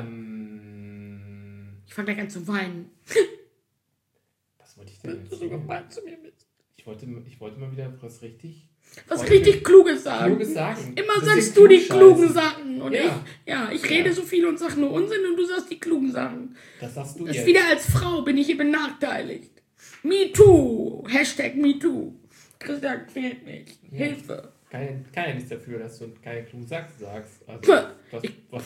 Ich fange gleich an zu weinen. Was wollte ich denn jetzt sagen? Ich wollte mal wieder was richtig Kluges sagen. Immer sagst du die klugen Sachen. Und ich rede so viel und sage nur Unsinn und du sagst die klugen Sachen. Das sagst du jetzt. jetzt. Wieder als Frau bin ich hier benachteiligt. MeToo. #MeToo. Christian quält mich. Ja. Hilfe. Kann ja nichts dafür, dass du keine klugen Sachen sagst. Also, was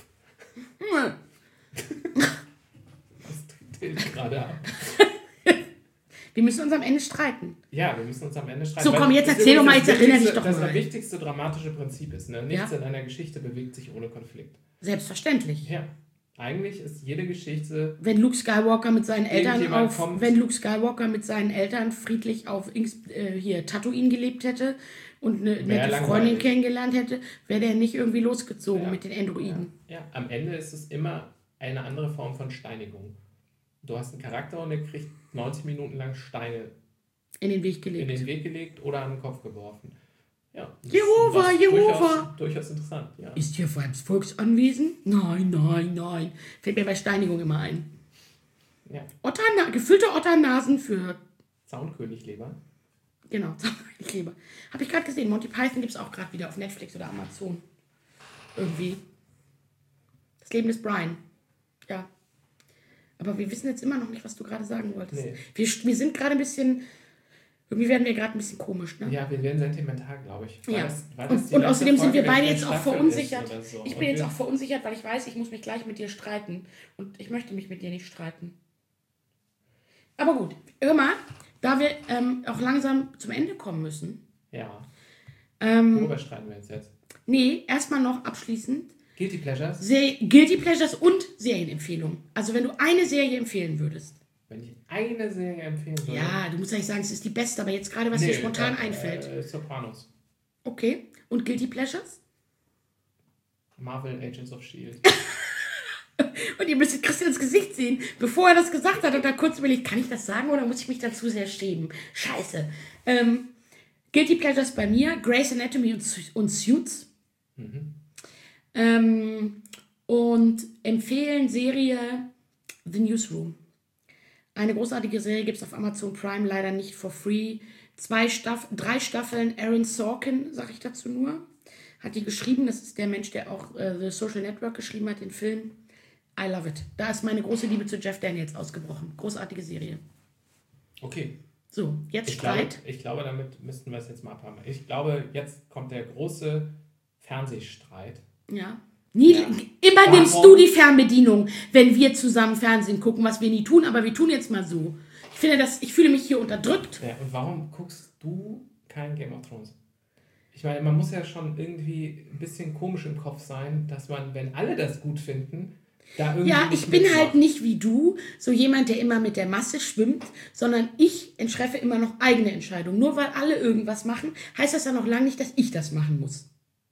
tritt gerade ab? Wir müssen uns am Ende streiten. Ja, wir müssen uns am Ende streiten. So, komm, jetzt erzähl doch mal, jetzt erinnere dich doch mal. Das wichtigste dramatische Prinzip ist, ne? Nichts in einer Geschichte bewegt sich ohne Konflikt. Selbstverständlich. Ja. Eigentlich ist jede Geschichte... Wenn Luke Skywalker mit seinen Eltern friedlich auf Tatooine gelebt hätte und eine nette Freundin kennengelernt hätte, wäre der nicht irgendwie losgezogen mit den Androiden. Ja, am Ende ist es immer eine andere Form von Steinigung. Du hast einen Charakter und der kriegt 90 Minuten lang Steine in den Weg gelegt oder an den Kopf geworfen. Ja, Jehova! Durchaus interessant, ja. Ist hier vor allem das Volksanwesen? Nein. Fällt mir bei Steinigung immer ein. Ja. Gefüllte Otternasen für... Zaunkönigsleber. Genau, Zaunkönigsleber. Habe ich gerade gesehen. Monty Python gibt es auch gerade wieder auf Netflix oder Amazon. Irgendwie. Das Leben des Brian. Ja. Aber wir wissen jetzt immer noch nicht, was du gerade sagen wolltest. Nee. Wir sind gerade ein bisschen... Irgendwie werden wir gerade ein bisschen komisch, ne? Ja, wir werden sentimental, glaube ich. Und außerdem sind wir beide jetzt auch verunsichert. So. Ich bin jetzt auch verunsichert, weil ich weiß, ich muss mich gleich mit dir streiten. Und ich möchte mich mit dir nicht streiten. Aber gut, hör mal, da wir auch langsam zum Ende kommen müssen. Ja. Worüber streiten wir jetzt? Nee, erstmal noch abschließend. Guilty Pleasures? Guilty Pleasures und Serienempfehlungen. Also wenn du eine Serie empfehlen würdest. Wenn ich eine Serie empfehlen würde? Ja, du musst ja nicht sagen, es ist die beste, aber jetzt gerade, was dir spontan einfällt. Sopranos. Okay. Und Guilty Pleasures? Marvel Agents of S.H.I.E.L.D. Und ihr müsstet Christians Gesicht sehen, bevor er das gesagt hat und da kurz überlegt, kann ich das sagen oder muss ich mich dann zu sehr schämen? Scheiße. Guilty Pleasures bei mir, Grey's Anatomy und Suits. Und empfehlen Serie The Newsroom. Eine großartige Serie gibt es auf Amazon Prime, leider nicht for free. 3 Staffeln, Aaron Sorkin, sag ich dazu nur, hat die geschrieben. Das ist der Mensch, der auch The Social Network geschrieben hat, den Film. I love it. Da ist meine große Liebe zu Jeff Daniels ausgebrochen. Großartige Serie. Okay. So, jetzt Streit. Ich glaube, damit müssten wir es jetzt mal abhaben. Ich glaube, jetzt kommt der große Fernsehstreit. Ja. Immer nimmst du die Fernbedienung, wenn wir zusammen Fernsehen gucken, was wir nie tun, aber wir tun jetzt mal so. Ich fühle mich hier unterdrückt. Ja, und warum guckst du kein Game of Thrones? Ich meine, man muss ja schon irgendwie ein bisschen komisch im Kopf sein, dass man, wenn alle das gut finden, da irgendwie... Ja, ich bin halt nicht wie du, so jemand, der immer mit der Masse schwimmt, sondern ich treffe immer noch eigene Entscheidungen. Nur weil alle irgendwas machen, heißt das ja noch lange nicht, dass ich das machen muss.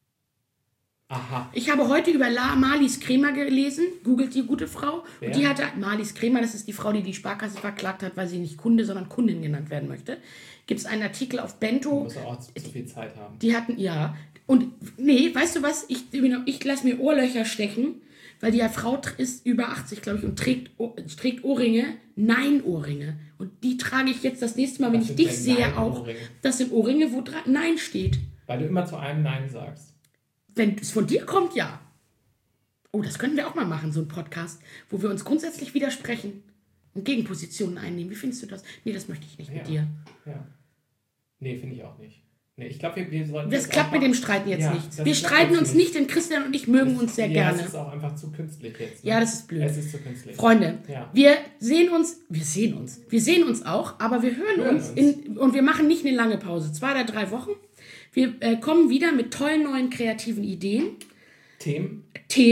Aha. Ich habe heute über Marlies Kremer gelesen, googelt die gute Frau. Ja. Und die hatte, Marlies Kremer, das ist die Frau, die Sparkasse verklagt hat, weil sie nicht Kunde, sondern Kundin genannt werden möchte. Gibt es einen Artikel auf Bento. Du musst auch zu viel Zeit haben. Die hatten, ja. Und nee, weißt du was, ich lasse mir Ohrlöcher stechen, weil die Frau ist über 80, glaube ich, und trägt Ohrringe, Nein-Ohrringe. Und die trage ich jetzt das nächste Mal, wenn ich dich sehe, auch. Das sind Ohrringe, wo Nein steht. Weil du immer zu einem Nein sagst. Wenn es von dir kommt, ja. Oh, das könnten wir auch mal machen, so ein Podcast, wo wir uns grundsätzlich widersprechen und Gegenpositionen einnehmen. Wie findest du das? Nee, das möchte ich nicht mit dir. Ja. Nee, finde ich auch nicht. Nee, ich glaube, wir sollten... Das klappt mit dem Streiten jetzt nicht. Wir streiten uns nicht, denn Christian und ich mögen uns sehr gerne. Das ist auch einfach zu künstlich jetzt. Ne? Ja, das ist blöd. Es ist zu künstlich. Freunde, wir sehen uns auch, aber wir hören uns. Und wir machen nicht eine lange Pause, 2 oder 3 Wochen. Wir kommen wieder mit tollen neuen kreativen Ideen. Themen.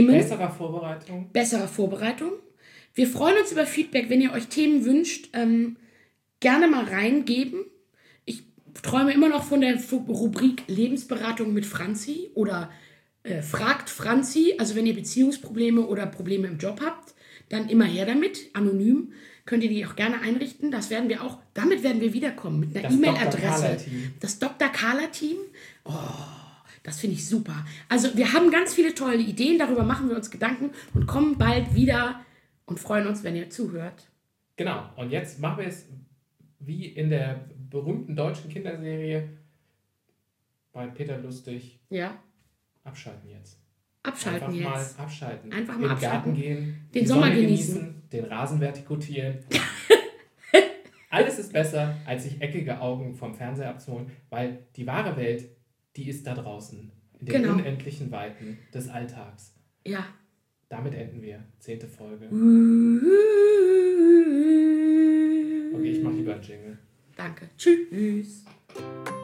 Besserer Vorbereitung. Wir freuen uns über Feedback, wenn ihr euch Themen wünscht, gerne mal reingeben. Ich träume immer noch von der Rubrik Lebensberatung mit Franzi oder fragt Franzi. Also wenn ihr Beziehungsprobleme oder Probleme im Job habt, dann immer her damit, anonym. Könnt ihr die auch gerne einrichten. Damit werden wir wiederkommen mit einer E-Mail-Adresse. Das Dr. Carla-Team. Oh, das finde ich super. Also wir haben ganz viele tolle Ideen, darüber machen wir uns Gedanken und kommen bald wieder und freuen uns, wenn ihr zuhört. Genau, und jetzt machen wir es wie in der berühmten deutschen Kinderserie bei Peter Lustig. Ja. Abschalten jetzt. Einfach mal abschalten. Einfach mal in den Garten gehen, den Sommer genießen, den Rasen vertikutieren. Alles ist besser, als sich eckige Augen vom Fernseher abzuholen, weil die wahre Welt, die ist da draußen, in den unendlichen Weiten des Alltags. Ja. Damit enden wir. 10. Folge. Okay, ich mache lieber einen Jingle. Danke. Tschüss.